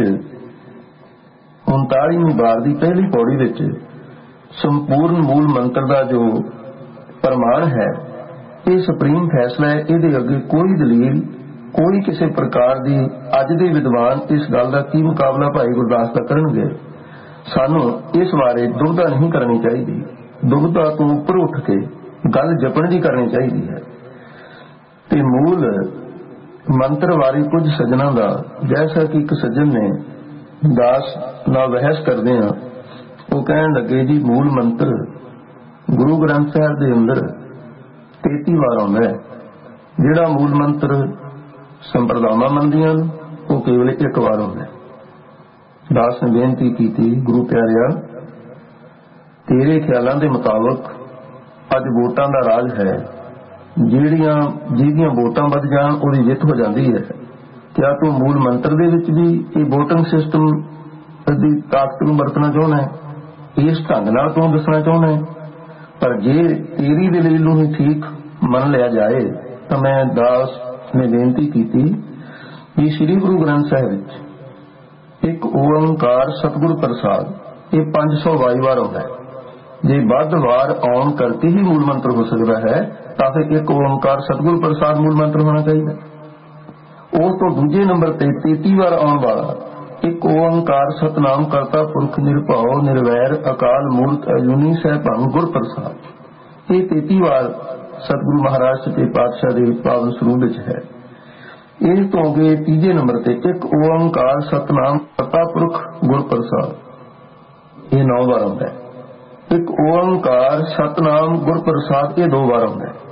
39वीं वार की पहली पौड़ी विच संपूर्ण मूल मंत्र का जो प्रमाण है, ये सुप्रीम फैसला है। इहदे अगे कोई दलील कोई किसी प्रकार की अज दे विद्वान इस गल का की मुकाबला भाई गुरदास का करनगे। सानू इस बारे दुविधा नहीं करनी चाहिए, दुविधा तो उपर उठ के गल जपण की करनी चाहिए है। ते मूल मंत्र बारे कुछ सज्जनों का, जैसा कि एक सज्जन ने दास नाल बहस करते हैं, वो कहन लगे जी मूल मंत्र गुरु ग्रंथ साहब के अंदर 33 वार आउंदा है, जिहड़ा मूल मंत्र संप्रदावां मंदियां वो केवल एक वार आउंदा है। दास ने बेनती की थी, गुरु प्यारिया तेरे ख्यालों के मुताबिक अज वोटां दा राज है, जिहदियां वोटां वध जाण उहदी जित हो जाती है। क्या तू मूल मंत्र दे विच भी ये वोटिंग सिस्टम दी ताकत नूं वरतना चाहुंदा है, इस ढंग नाल तू दसना चाहुंदा है? पर जे तेरी दलील नूं ही ठीक मन लिया जाए तो मैं दास ने बेनती की कि श्री गुरु ग्रंथ साहिब विच एक ओंकार सतगुरु प्रसाद ये 522 वार आउंदा है। जे वध वार आउण करके ही मूल मंत्र हो सकता है तो फिर एक ओंकार सतगुरु प्रसाद मूल मंत्र होना चाहिए। उस तो दूजे नंबर ते 33 वार आउण वाला एक ओंकार सतनाम करता पुरख निरभव निर्वैर अकाल मूर्त अजूनी सह भंग गुर प्रसाद, ये 33 वार सतगुरु महाराज सच्चे पातशाह के पावन स्वरूप विच है। इस तो अगे तीजे नंबर ते एक ओंकार सतनाम करता पुरख गुर प्रसाद, ये 9 बार आउंदा है। एक ओंकार सतनाम गुर प्रसाद ये 2 बार आउंदा है।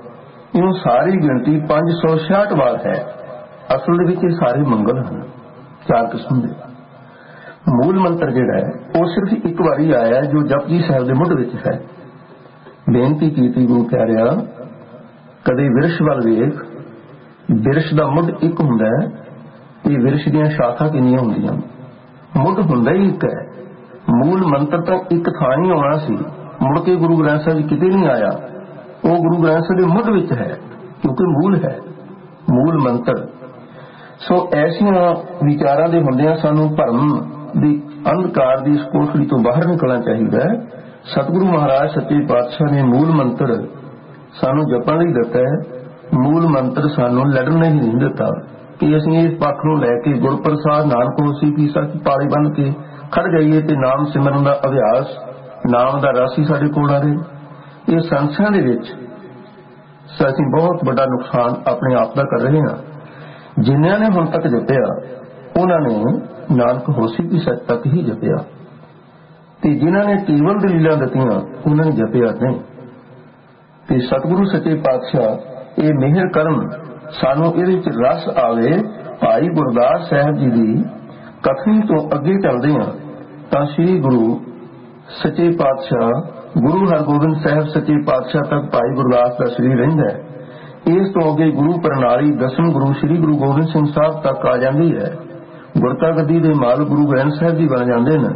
ਇਹਨੂੰ ਸਾਰੀ ਗਿਣਤੀ 566 ਵਾਰ ਹੈ। ਅਸਲ ਦੇ ਵਿੱਚ ਇਹ ਸਾਰੇ ਮੰਗਲ ਹਨ, 4 ਕਿਸਮ ਦੇ। ਮੂਲ ਮੰਤਰ ਜਿਹੜਾ ਹੈ ਉਹ ਸਿਰਫ ਇੱਕ ਵਾਰੀ ਆਇਆ ਜੋ ਜਪਜੀ ਸਾਹਿਬ ਦੇ ਮੁੱਢ ਵਿੱਚ ਹੈ। ਬੇਨਤੀ ਕੀਤੀ ਗੁਰੂ ਪਿਆਰਿਆ, ਕਦੇ ਵਿਰਸ਼ ਵੱਲ ਵੇਖ, ਵਿਰਸ਼ ਦਾ ਮੁੱਢ ਇੱਕ ਹੁੰਦਾ ਹੈ ਤੇ ਵਿਰਸ਼ ਦੀਆਂ ਸ਼ਾਖਾ ਕਿੰਨੀਆਂ ਹੁੰਦੀਆਂ, ਮੁੱਢ ਹੁੰਦਾ ਹੀ ਇੱਕ ਹੈ। ਮੂਲ ਮੰਤਰ ਤਾਂ ਇੱਕ ਥਾਂ ਹੀ ਆਉਣਾ ਸੀ, ਮੁੜ ਕੇ ਗੁਰੂ ਗ੍ਰੰਥ ਸਾਹਿਬ ਕਿਤੇ ਨਹੀਂ ਆਇਆ, ਉਹ ਗੁਰੂ ਗ੍ਰੰਥ ਸਾਹਿਬ ਦੇ ਮੁੱਢ ਵਿੱਚ ਹੈ, ਕਿਉਂਕਿ ਮੂਲ ਹੈ ਮੂਲ ਮੰਤਰ। ਸੋ ਐਸੀਆਂ ਵਿਚਾਰਾਂ ਦੇ ਹੁੰਦਿਆਂ ਸਾਨੂੰ ਭਰਮ ਦੀ ਅੰਧਕਾਰ ਦੀ ਇਸ ਕੋਠੜੀ ਤੋਂ ਬਾਹਰ ਨਿਕਲਣਾ ਚਾਹੀਦਾ ਹੈ। ਸਤਿਗੁਰੂ ਮਹਾਰਾਜ ਸੱਚੇ ਪਾਤਸ਼ਾਹ ਨੇ ਮੂਲ ਮੰਤਰ ਸਾਨੂੰ ਜਪਣ ਲਈ ਦਿੱਤਾ ਹੈ। ਮੂਲ ਮੰਤਰ ਸਾਨੂੰ ਲੜਨ ਨਹੀਂ ਦਿੱਤਾ ਕਿ ਅਸੀਂ ਇਸ ਪੱਖ ਨੂੰ ਲੈ ਕੇ ਗੁਰਪ੍ਰਸਾਦ ਨਾਨਕ ਹੋਸੀ ਕੀ ਸੱਚ ਪਾਲੀ ਬੰਨ ਕੇ ਖੜ ਜਾਈਏ ਤੇ ਨਾਮ ਸਿਮਰਨ ਦਾ ਅਭਿਆਸ, ਨਾਮ ਦਾ ਰਸ ਹੀ ਸਾਡੇ ਕੋਲ ਆ ਰਹੇ। ਇਹ ਸੰਸਾਰ ਦੇ ਵਿੱਚ ਅਸੀਂ ਬਹੁਤ ਵੱਡਾ ਨੁਕਸਾਨ ਆਪਣੇ ਆਪ ਦਾ ਕਰ ਰਹੇ ਹਾਂ। ਜਿਨ੍ਹਾਂ ਨੇ ਹੁਣ ਤੱਕ ਜਪਿਆ ਉਹਨਾਂ ਨੇ ਨਾਨਕ ਹੋਸੀ ਕੀ ਸੱਚ ਤੱਕ ਹੀ ਜਪਿਆ, ਤੇ ਜਿਨ੍ਹਾਂ ਨੇ ਕੇਵਲ ਦਲੀਲਾਂ ਦਿੱਤੀਆਂ ਉਹਨਾਂ ਨੇ ਜਪਿਆ ਨਹੀਂ। ਤੇ ਸਤਿਗੁਰੂ ਸੱਚੇ ਪਾਤਸ਼ਾਹ ਇਹ ਮਿਹਰ ਕਰਨ ਸਾਨੂੰ ਇਹਦੇ ਵਿੱਚ ਰਸ ਆਵੇ। ਭਾਈ ਗੁਰਦਾਸ ਸਾਹਿਬ ਜੀ ਦੀ ਕਥਨੀ ਤੋਂ ਅੱਗੇ ਚੱਲਦੇ ਹਾਂ ਤਾਂ ਸ੍ਰੀ ਗੁਰੂ ਸੱਚੇ ਪਾਤਸ਼ਾਹ ਗੁਰੂ ਹਰਗੋਬਿੰਦ ਸਾਹਿਬ ਸੱਚੇ ਪਾਤਸ਼ਾਹ ਤੱਕ ਭਾਈ ਗੁਰਦਾਸ ਦਾ ਸਰੀਰ ਰਹਿੰਦਾ ਹੈ। ਇਸ ਤੋਂ ਅੱਗੇ ਗੁਰੂ ਪ੍ਰਣਾਲੀ ਦਸਮ ਗੁਰੂ ਸ੍ਰੀ ਗੁਰੂ ਗੋਬਿੰਦ ਸਿੰਘ ਸਾਹਿਬ ਤੱਕ ਆ ਜਾਂਦੀ ਹੈ। ਗੁਰਤਾ ਗੱਦੀ ਦੇ ਮਾਲ ਗੁਰੂ ਗ੍ਰੰਥ ਸਾਹਿਬ ਜੀ ਬਣ ਜਾਂਦੇ ਨੇ।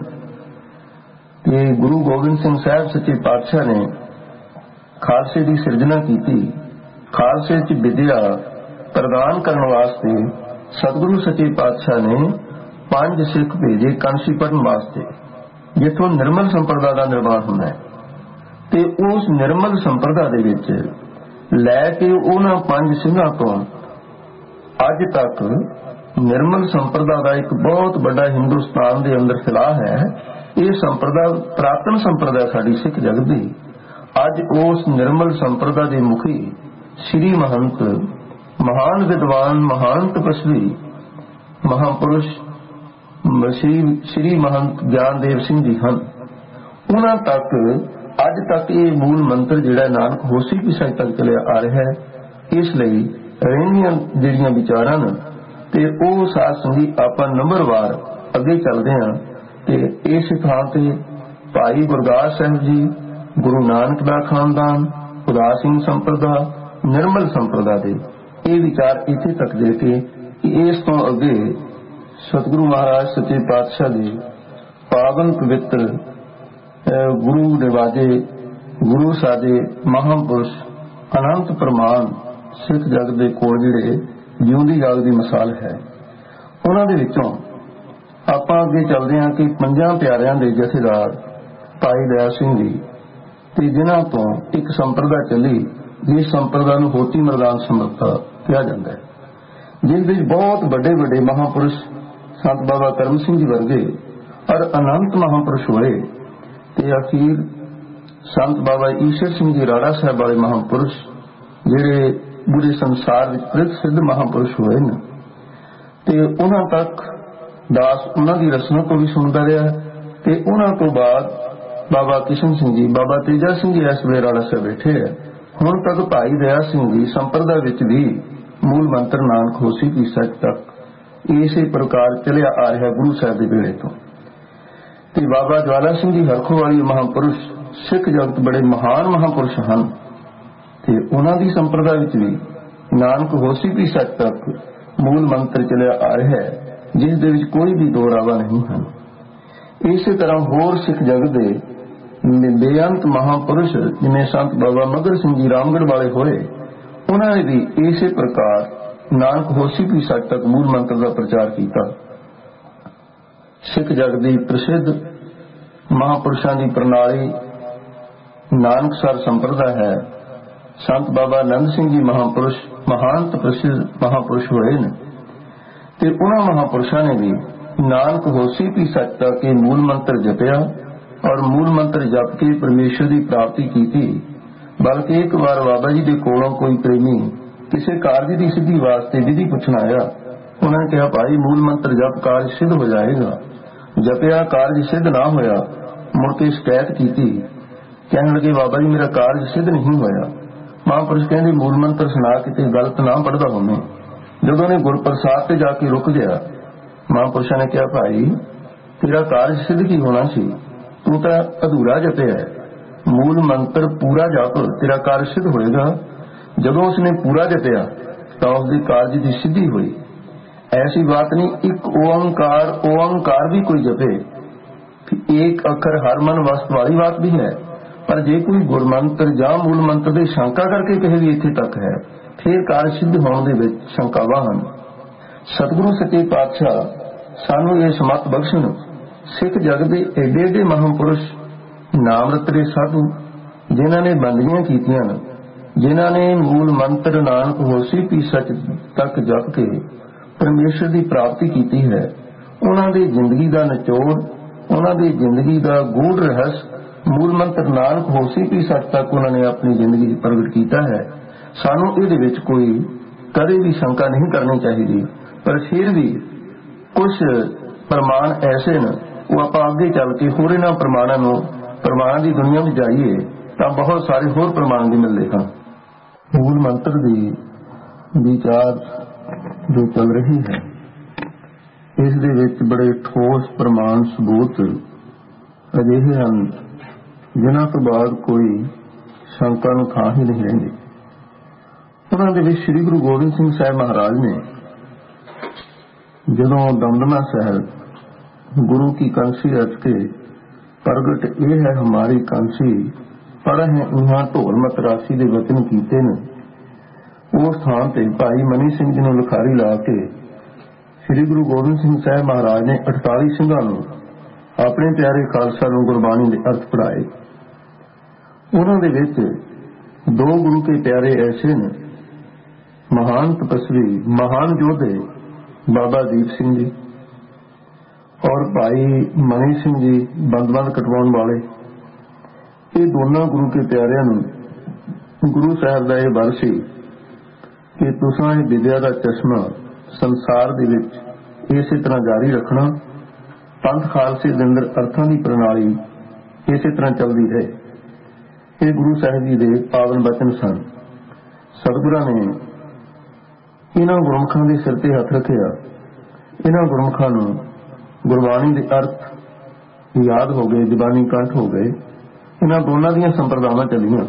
ਤੇ ਗੁਰੂ ਗੋਬਿੰਦ ਸਿੰਘ ਸਾਹਿਬ ਸੱਚੇ ਪਾਤਸ਼ਾਹ ਨੇ ਖਾਲਸੇ ਦੀ ਸਿਰਜਣਾ ਕੀਤੀ। ਖਾਲਸੇ 'ਚ ਵਿਦਿਆ ਪ੍ਰਦਾਨ ਕਰਨ ਵਾਸਤੇ ਸਤਿਗੁਰੂ ਸੱਚੇ ਪਾਤਸ਼ਾਹ ਨੇ 5 ਸਿੱਖ ਭੇਜੇ ਕਾਂਸੀ ਪੜਨ ਵਾਸਤੇ, ਜਿੱਥੋਂ ਨਿਰਮਲ ਸੰਪਰਦਾ ਦਾ ਨਿਰਮਾਣ ਹੁੰਦਾ ਹੈ। ਤੇ ਉਸ ਨਿਰਮਲ ਸੰਪਰਦਾ ਦੇ ਵਿੱਚ ਲੈ ਕੇ ਉਹਨਾਂ 5 ਸਿੰਘਾਂ ਤੋਂ ਅੱਜ ਤੱਕ ਨਿਰਮਲ ਸੰਪਰਦਾ ਦਾ ਇੱਕ ਬਹੁਤ ਵੱਡਾ ਹਿੰਦੁਸਤਾਨ ਦੇ ਅੰਦਰ ਫੈਲਾਅ ਹੈ। ਇਹ ਸੰਪਰਦਾ ਪ੍ਰਾਤਨ ਸੰਪਰਦਾ ਸਾਡੀ ਸਿੱਖ ਜਗਤ ਦੀ। ਅੱਜ ਉਸ ਨਿਰਮਲ ਸੰਪਰਦਾ ਦੇ ਮੁਖੀ ਸ੍ਰੀ ਮਹੰਤ ਮਹਾਨ ਵਿਦਵਾਨ ਮਹਾਨ ਤਪਸਵੀ ਮਹਾਂਪੁਰਸ਼ ਸ੍ਰੀ ਮਹੰਤ ਗਿਆਨਦੇਵ ਸਿੰਘ ਜੀ ਹਨ। ਉਹਨਾਂ ਤੱਕ ਅੱਜ ਤੱਕ ਇਹ ਮੂਲ ਮੰਤਰ ਜਿਹੜਾ ਨਾਨਕ ਹੋਸੀ ਕੀ ਸੱਚ ਤੱਕ ਚੱਲਿਆ ਆ ਰਿਹਾ ਹੈ। ਇਸ ਲਈ ਰਹਿੰਦੀਆਂ ਜਿਹੜੀਆਂ ਵਿਚਾਰਾਂ ਨੇ ਤੇ ਉਹ ਸਾਧ ਸੰਗੀ ਆਪਾਂ ਨੰਬਰਵਾਰ ਅੱਗੇ ਚੱਲਦੇ ਹਾਂ। ਤੇ ਇਸ ਥਾਂ ਤੇ ਭਾਈ ਗੁਰਦਾਸ ਸਾਹਿਬ ਜੀ, ਗੁਰੂ ਨਾਨਕ ਦਾ ਖਾਨਦਾਨ, ਉਦਾਸੀਨ ਸੰਪਰਦਾ, ਨਿਰਮਲ ਸੰਪਰਦਾ ਦੇ ਇਹ ਵਿਚਾਰ ਇੱਥੇ ਤੱਕ ਦੇ ਕੇ ਇਸ ਤੋਂ ਅੱਗੇ ਸਤਿਗੁਰੂ ਮਹਾਰਾਜ ਸੱਚੇ ਪਾਤਸ਼ਾਹ ਦੇ ਪਾਵਨ ਪਵਿੱਤਰ ਗੁਰੂ ਨਿਵਾਜੇ ਗੁਰੂ ਸਾਦੇ ਮਹਾਂਪੁਰਸ਼ ਅਨੰਤ ਪ੍ਰਮਾਣ ਸਿੱਖ ਜਗਤ ਦੇ ਕੋਲ ਜਿਹੜੇ ਜਿਉਂਦੀ ਜਾਗਦੀ ਮਿਸਾਲ ਹੈ, ਉਹਨਾਂ ਦੇ ਵਿੱਚੋਂ ਆਪਾਂ ਅੱਗੇ ਚੱਲਦੇ ਹਾਂ ਕਿ 5 ਪਿਆਰਿਆਂ ਦੇ ਜਥੇਦਾਰ ਭਾਈ ਦਇਆ ਸਿੰਘ ਜੀ, ਤੇ ਜਿਨ੍ਹਾਂ ਤੋਂ ਇੱਕ ਸੰਪਰਦਾ ਚੱਲੀ ਜਿਸ ਸੰਪਰਦਾ ਨੂੰ ਹੋਤੀ ਮਰਦਾਨ ਸੰਪਰਦਾ ਕਿਹਾ ਜਾਂਦਾ ਹੈ, ਜਿਸ ਵਿੱਚ ਬਹੁਤ ਵੱਡੇ ਵੱਡੇ ਮਹਾਂਪੁਰਸ਼ ਸੰਤ ਬਾਬਾ ਕਰਮ ਸਿੰਘ ਜੀ ਵਰਗੇ ਔਰ ਅਨੰਤ ਮਹਾਂਪੁਰਸ਼ ਹੋਏ। ਤੇ ਅਖੀਰ ਸੰਤ ਬਾਬਾ ਈਸ਼ਰ ਸਿੰਘ ਜੀ ਰਾੜਾ ਸਾਹਿਬ ਵਾਲੇ ਮਹਾਂਪੁਰਸ਼ ਜਿਹੜੇ ਪੂਰੇ ਸੰਸਾਰ ਵਿੱਚ ਪ੍ਰਸਿੱਧ ਮਹਾਂਪੁਰਸ਼ ਹੋਏ ਨੇ। ਤੇ ਉਹਨਾਂ ਤੱਕ ਦਾਸ ਉਹਨਾਂ ਦੀ ਰਸਨਾ ਤੋਂ ਵੀ ਸੁਣਦਾ ਰਿਹਾ। ਤੇ ਉਹਨਾਂ ਤੋਂ ਬਾਅਦ ਬਾਬਾ ਕਿਸ਼ਨ ਸਿੰਘ ਜੀ, ਬਾਬਾ ਤੇਜਾ ਸਿੰਘ ਜੀ ਇਸ ਵੇਲੇ ਰਾੜਾ ਸਾਹਿਬ ਬੈਠੇ ਹੈ। ਹੁਣ ਤੱਕ ਭਾਈ ਦਇਆ ਸਿੰਘ ਜੀ ਸੰਪਰਦਾ ਵਿੱਚ ਵੀ ਮੂਲ ਮੰਤਰ ਨਾਨਕ ਹੋਸੀ ਕੀ ਸੱਚ ਤੱਕ ਇਸੇ ਪ੍ਰਕਾਰ ਚੱਲਿਆ ਆ ਰਿਹਾ ਗੁਰੂ ਸਾਹਿਬ ਦੇ ਵੇਲੇ ਤੋਂ। ਤੇ ਬਾਬਾ ਜਵਾਲਾ ਸਿੰਘ ਜੀ ਹਰਖੋ ਵਾਲੀ ਮਹਾਂਪੁਰਸ਼ ਸਿੱਖ ਜਗਤ ਬੜੇ ਮਹਾਨ ਮਹਾਂਪੁਰਸ਼ ਹਨ। ਤੇ ਉਹਨਾਂ ਦੀ ਸੰਪਰਦਾ ਵਿੱਚ ਵੀ ਨਾਨਕ ਹੋਸੀ ਕੀ ਸੱਚ ਤੱਕ ਮੂਲ ਮੰਤਰ ਚੱਲਿਆ ਆ ਰਿਹਾ ਹੈ, ਜਿਸ ਦੇ ਵਿੱਚ ਕੋਈ ਵੀ ਦੋ ਰਾਵਾ ਨਹੀਂ ਹਨ। ਇਸੇ ਤਰ੍ਹਾਂ ਹੋਰ ਸਿੱਖ ਜਗਤ ਦੇ ਬੇਅੰਤ ਮਹਾਂਪੁਰਸ਼ ਜਿਵੇਂ ਸੰਤ ਬਾਬਾ ਮਗਰ ਸਿੰਘ ਜੀ ਰਾਮਗੜ੍ਹ ਵਾਲੇ ਹੋਏ, ਉਹਨਾਂ ਨੇ ਵੀ ਇਸੇ ਪ੍ਰਕਾਰ ਨਾਨਕ ਹੋਸੀ ਕੀ ਸੱਚ ਤੱਕ ਮੂਲ ਮੰਤਰ ਦਾ ਪ੍ਰਚਾਰ ਕੀਤਾ। ਸਿੱਖ ਜਗਤ ਦੀ ਪ੍ਰਸਿੱਧ ਮਹਾਂਪੁਰਸ਼ਾਂ ਦੀ ਪ੍ਰਣਾਲੀ ਨਾਨਕਸਰ ਸੰਪਰਦਾ ਹੈ। ਸੰਤ ਬਾਬਾ ਨੰਦ ਸਿੰਘ ਜੀ ਮਹਾਂਪੁਰਸ਼ ਮਹਾਨ ਪ੍ਰਸਿੱਧ ਮਹਾਂਪੁਰਸ਼ ਹੋਏ ਨੇ। ਤੇ ਉਹਨਾਂ ਮਹਾਂਪੁਰਸ਼ਾਂ ਨੇ ਵੀ ਨਾਨਕ ਹੋਸੀ ਕੀ ਸੱਚ ਤੱਕ ਇਹ ਮੂਲ ਮੰਤਰ ਜਪਿਆ ਔਰ ਮੂਲ ਮੰਤਰ ਜਪ ਕੇ ਪਰਮੇਸ਼ਰ ਦੀ ਪ੍ਰਾਪਤੀ ਕੀਤੀ। ਬਲਕਿ ਇੱਕ ਵਾਰ ਬਾਬਾ ਜੀ ਦੇ ਕੋਲੋਂ ਕੋਈ ਪ੍ਰੇਮੀ ਕਿਸੇ ਕਾਰਜ ਦੀ ਸਿੱਧੀ ਵਾਸਤੇ ਵਿਧੀ ਪੁੱਛਣ ਆਇਆ। ਉਹਨਾਂ ਨੇ ਕਿਹਾ, ਭਾਈ ਮੂਲ ਮੰਤਰ ਜਪ ਕਾਰਜ ਸਿੱਧ ਹੋ ਜਾਏਗਾ। ਜਪਿਆ, ਕਾਰਜ ਸਿੱਧ ਨਾ ਹੋਇਆ। ਮੁੜ ਕੇ ਸ਼ਿਕਾਇਤ ਕੀਤੀ, ਕਹਿਣ ਲੱਗੇ, ਬਾਬਾ ਜੀ ਮੇਰਾ ਕਾਰਜ ਸਿੱਧ ਨਹੀਂ ਹੋਇਆ। ਮਹਾਂਪੁਰਸ਼ ਕਹਿੰਦੇ ਮੂਲ ਮੰਤਰ ਸੁਣਾ ਕਿਤੇ ਗਲਤ ਨਾ ਪੜ੍ਹਦਾ ਹੋਵੇ। ਜਦੋਂ ਨੇ ਗੁਰਪ੍ਰਸਾਦ ਤੇ ਜਾ ਕੇ ਰੁਕ ਗਿਆ, ਮਹਾਂਪੁਰਸ਼ਾਂ ਨੇ ਕਿਹਾ, ਭਾਈ ਤੇਰਾ ਕਾਰਜ ਸਿੱਧ ਕੀ ਹੋਣਾ ਸੀ, ਤੂੰ ਤਾਂ ਅਧੂਰਾ ਜਪਿਆ। ਮੂਲ ਮੰਤਰ ਪੂਰਾ ਜਪ, ਤੇਰਾ ਕਾਰਜ ਸਿੱਧ ਹੋਏਗਾ। ਜਦੋਂ ਉਸਨੇ ਪੂਰਾ ਜਪਿਆ ਤਾਂ ਉਸਦੇ ਕਾਰਜ ਦੀ ਸਿੱਧੀ ਹੋਈ। ਐਸੀ ਬਾਤ ਨਹੀਂ, ਇੱਕ ਓੰਕਾਰ ਵੀ ਕੋਈ ਜਪੇ, ਇੱਕ ਅੱਖਰ ਹਰ ਮਨ ਵਸਤ ਵਾਲੀ ਬਾਤ ਵੀ ਹੈ। ਪਰ ਜੇ ਕੋਈ ਗੁਰਮੰਤਰ ਜਾਂ ਮੂਲ ਮੰਤਰ ਦੀ ਸ਼ੰਕਾ ਕਰਕੇ ਕਹੇ ਵੀ ਇੱਥੇ ਤੱਕ ਹੈ, ਫਿਰ ਕਾਰਜ ਸਿੱਧ ਹੋਣ ਦੇ ਵਿੱਚ ਸ਼ੰਕਾਵਾਂ ਹਨ। ਸਤਿਗੁਰੂ ਸੱਚੇ ਪਾਤਸ਼ਾਹ ਸਾਨੂੰ ਇਹ ਸਮੱਤ ਬਖਸ਼ਣ, ਸਿੱਖ ਜਗਤ ਦੇ ਏਡੇ ਏਡੇ ਮਹਾਂਪੁਰਸ਼, ਨਾਮ ਰਤਰੇ ਸਾਧੂ, ਜਿਨ੍ਹਾਂ ਨੇ ਬੰਦਗੀਆਂ ਕੀਤੀਆਂ, ਜਿਨ੍ਹਾਂ ਨੇ ਮੂਲ ਮੰਤਰ ਨਾਨਕ ਹੋਸੀ ਪੀ ਸੱਚ ਤੱਕ ਜਪ ਕੇ ਪਰਮੇਸ਼ਰ ਦੀ ਪ੍ਰਾਪਤੀ ਕੀਤੀ ਹੈ, ਉਹਨਾਂ ਦੀ ਜ਼ਿੰਦਗੀ ਦਾ ਨਿਚੋੜ, ਉਹਨਾਂ ਦੀ ਜ਼ਿੰਦਗੀ ਦਾ ਗੂੜ ਰਹੱਸ ਮੂਲ ਮੰਤਰ ਨਾਨਕ ਹੋਸੀ ਪੀ ਸੱਚ ਤੱਕ ਉਹਨਾਂ ਨੇ ਆਪਣੀ ਜ਼ਿੰਦਗੀ 'ਚ ਪ੍ਰਗਟ ਕੀਤਾ ਹੈ। ਸਾਨੂੰ ਇਹਦੇ ਵਿੱਚ ਕੋਈ ਕਦੇ ਵੀ ਸ਼ੰਕਾ ਨਹੀਂ ਕਰਨੀ ਚਾਹੀਦੀ। ਪਰ ਫਿਰ ਵੀ ਕੁਝ ਪ੍ਰਮਾਣ ਐਸੇ ਨੇ, ਉਹ ਆਪਾਂ ਅੱਗੇ ਚੱਲ ਕੇ ਹੋਰ ਇਹਨਾਂ ਪ੍ਰਮਾਣਾਂ ਦੀ ਦੁਨੀਆ ਵਿੱਚ ਜਾਈਏ ਤਾਂ ਬਹੁਤ ਸਾਰੇ ਹੋਰ ਪ੍ਰਮਾਣ ਵੀ ਮਿਲਦੇ ਹਨ। ਮੂਲ ਮੰਤਰ ਦੀ ਵਿਚਾਰ ਜੋ ਚੱਲ ਰਹੀ ਹੈ, ਇਸ ਦੇ ਵਿੱਚ ਬੜੇ ਠੋਸ ਪ੍ਰਮਾਣ ਸਬੂਤ ਅਜਿਹੇ ਹਨ ਜਿਨ੍ਹਾਂ ਤੋਂ ਬਾਅਦ ਕੋਈ ਸ਼ੰਕਾ ਨੂੰ ਥਾਂ ਹੀ ਨਹੀਂ ਰਹਿੰਦੀ। ਉਹਨਾਂ ਦੇ ਵਿੱਚ ਸ੍ਰੀ ਗੁਰੂ ਗੋਬਿੰਦ ਸਿੰਘ ਸਾਹਿਬ ਮਹਾਰਾਜ ਨੇ ਜਦੋਂ ਦਮਦਮਾ ਸਾਹਿਬ ਗੁਰੂ ਕੀ ਕੰਸੀ ਰਚ ਕੇ ਪ੍ਰਗਟ ਇਹ ਹੈ ਹਮਾਰੀ ਕੰਸੀ ਪੜ੍ਹ ਹੈ ਉਹਾਂ ਢੋਲ ਮਤਰਾਸੀ ਦੇ ਵਚਨ ਕੀਤੇ ਨੇ, ਉਸ ਥਾਂ ਤੇ ਭਾਈ ਮਨੀ ਸਿੰਘ ਜੀ ਨੂੰ ਲਿਖਾਰੀ ਲਾ ਕੇ ਸ੍ਰੀ ਗੁਰੂ ਗੋਬਿੰਦ ਸਿੰਘ ਸਾਹਿਬ ਮਹਾਰਾਜ ਨੇ 48 ਸਿੰਘਾਂ ਨੂੰ ਆਪਣੇ ਪਿਆਰੇ ਖਾਲਸਾ ਨੂੰ ਗੁਰਬਾਣੀ ਦੇ ਅਰਥ ਪੜ੍ਹਾਏ। ਉਹਨਾਂ ਦੇ ਵਿੱਚ ਦੋ ਗੁਰੂ ਕੇ ਪਿਆਰੇ ਐਸੇ ਨੇ, ਮਹਾਨ ਤਪਸਵੀ, ਮਹਾਨ ਯੋਧੇ ਬਾਬਾ ਦੀਪ ਸਿੰਘ ਜੀ ਔਰ ਭਾਈ ਮਨੀ ਸਿੰਘ ਜੀ ਬੰਦ ਕਟਵਾਉਣ ਵਾਲੇ। ਇਹ ਦੋਨਾਂ ਗੁਰੂ ਕੇ ਪਿਆਰਿਆਂ ਨੂੰ ਗੁਰੂ ਸਾਹਿਬ ਦਾ ਇਹ ਬਲ ਸੀ ਕਿ ਤੁਸੀਂ ਇਹ ਵਿਦਿਆ ਦਾ ਚਸ਼ਮਾ ਸੰਸਾਰ ਦੇ ਵਿੱਚ ਇਸੇ ਤਰ੍ਹਾਂ ਜਾਰੀ ਰੱਖਣਾ, ਪੰਥ ਖਾਲਸੇ ਦੇ ਅੰਦਰ ਅਰਥਾਂ ਦੀ ਪ੍ਰਣਾਲੀ ਇਸੇ ਤਰ੍ਹਾਂ ਚੱਲਦੀ ਰਹੇ। ਇਹ ਗੁਰੂ ਸਾਹਿਬ ਜੀ ਦੇ ਪਾਵਨ ਬਚਨ ਸਨ। ਸਤਿਗੁਰਾਂ ਨੇ ਇਹਨਾਂ ਗੁਰਮੁਖਾਂ ਦੇ ਸਿਰ ਤੇ ਹੱਥ ਰੱਖਿਆ। ਇਹਨਾਂ ਗੁਰਮੁਖਾਂ ਨੂੰ ਗੁਰਬਾਣੀ ਦੇ ਅਰਥ ਯਾਦ ਹੋ ਗਏ, ਜ਼ਬਾਨੀ ਕੰਠ ਹੋ ਗਏ। ਇਹਨਾਂ ਦੋਨਾਂ ਦੀਆਂ ਸੰਪਰਦਾਵਾਂ ਚੱਲੀਆਂ।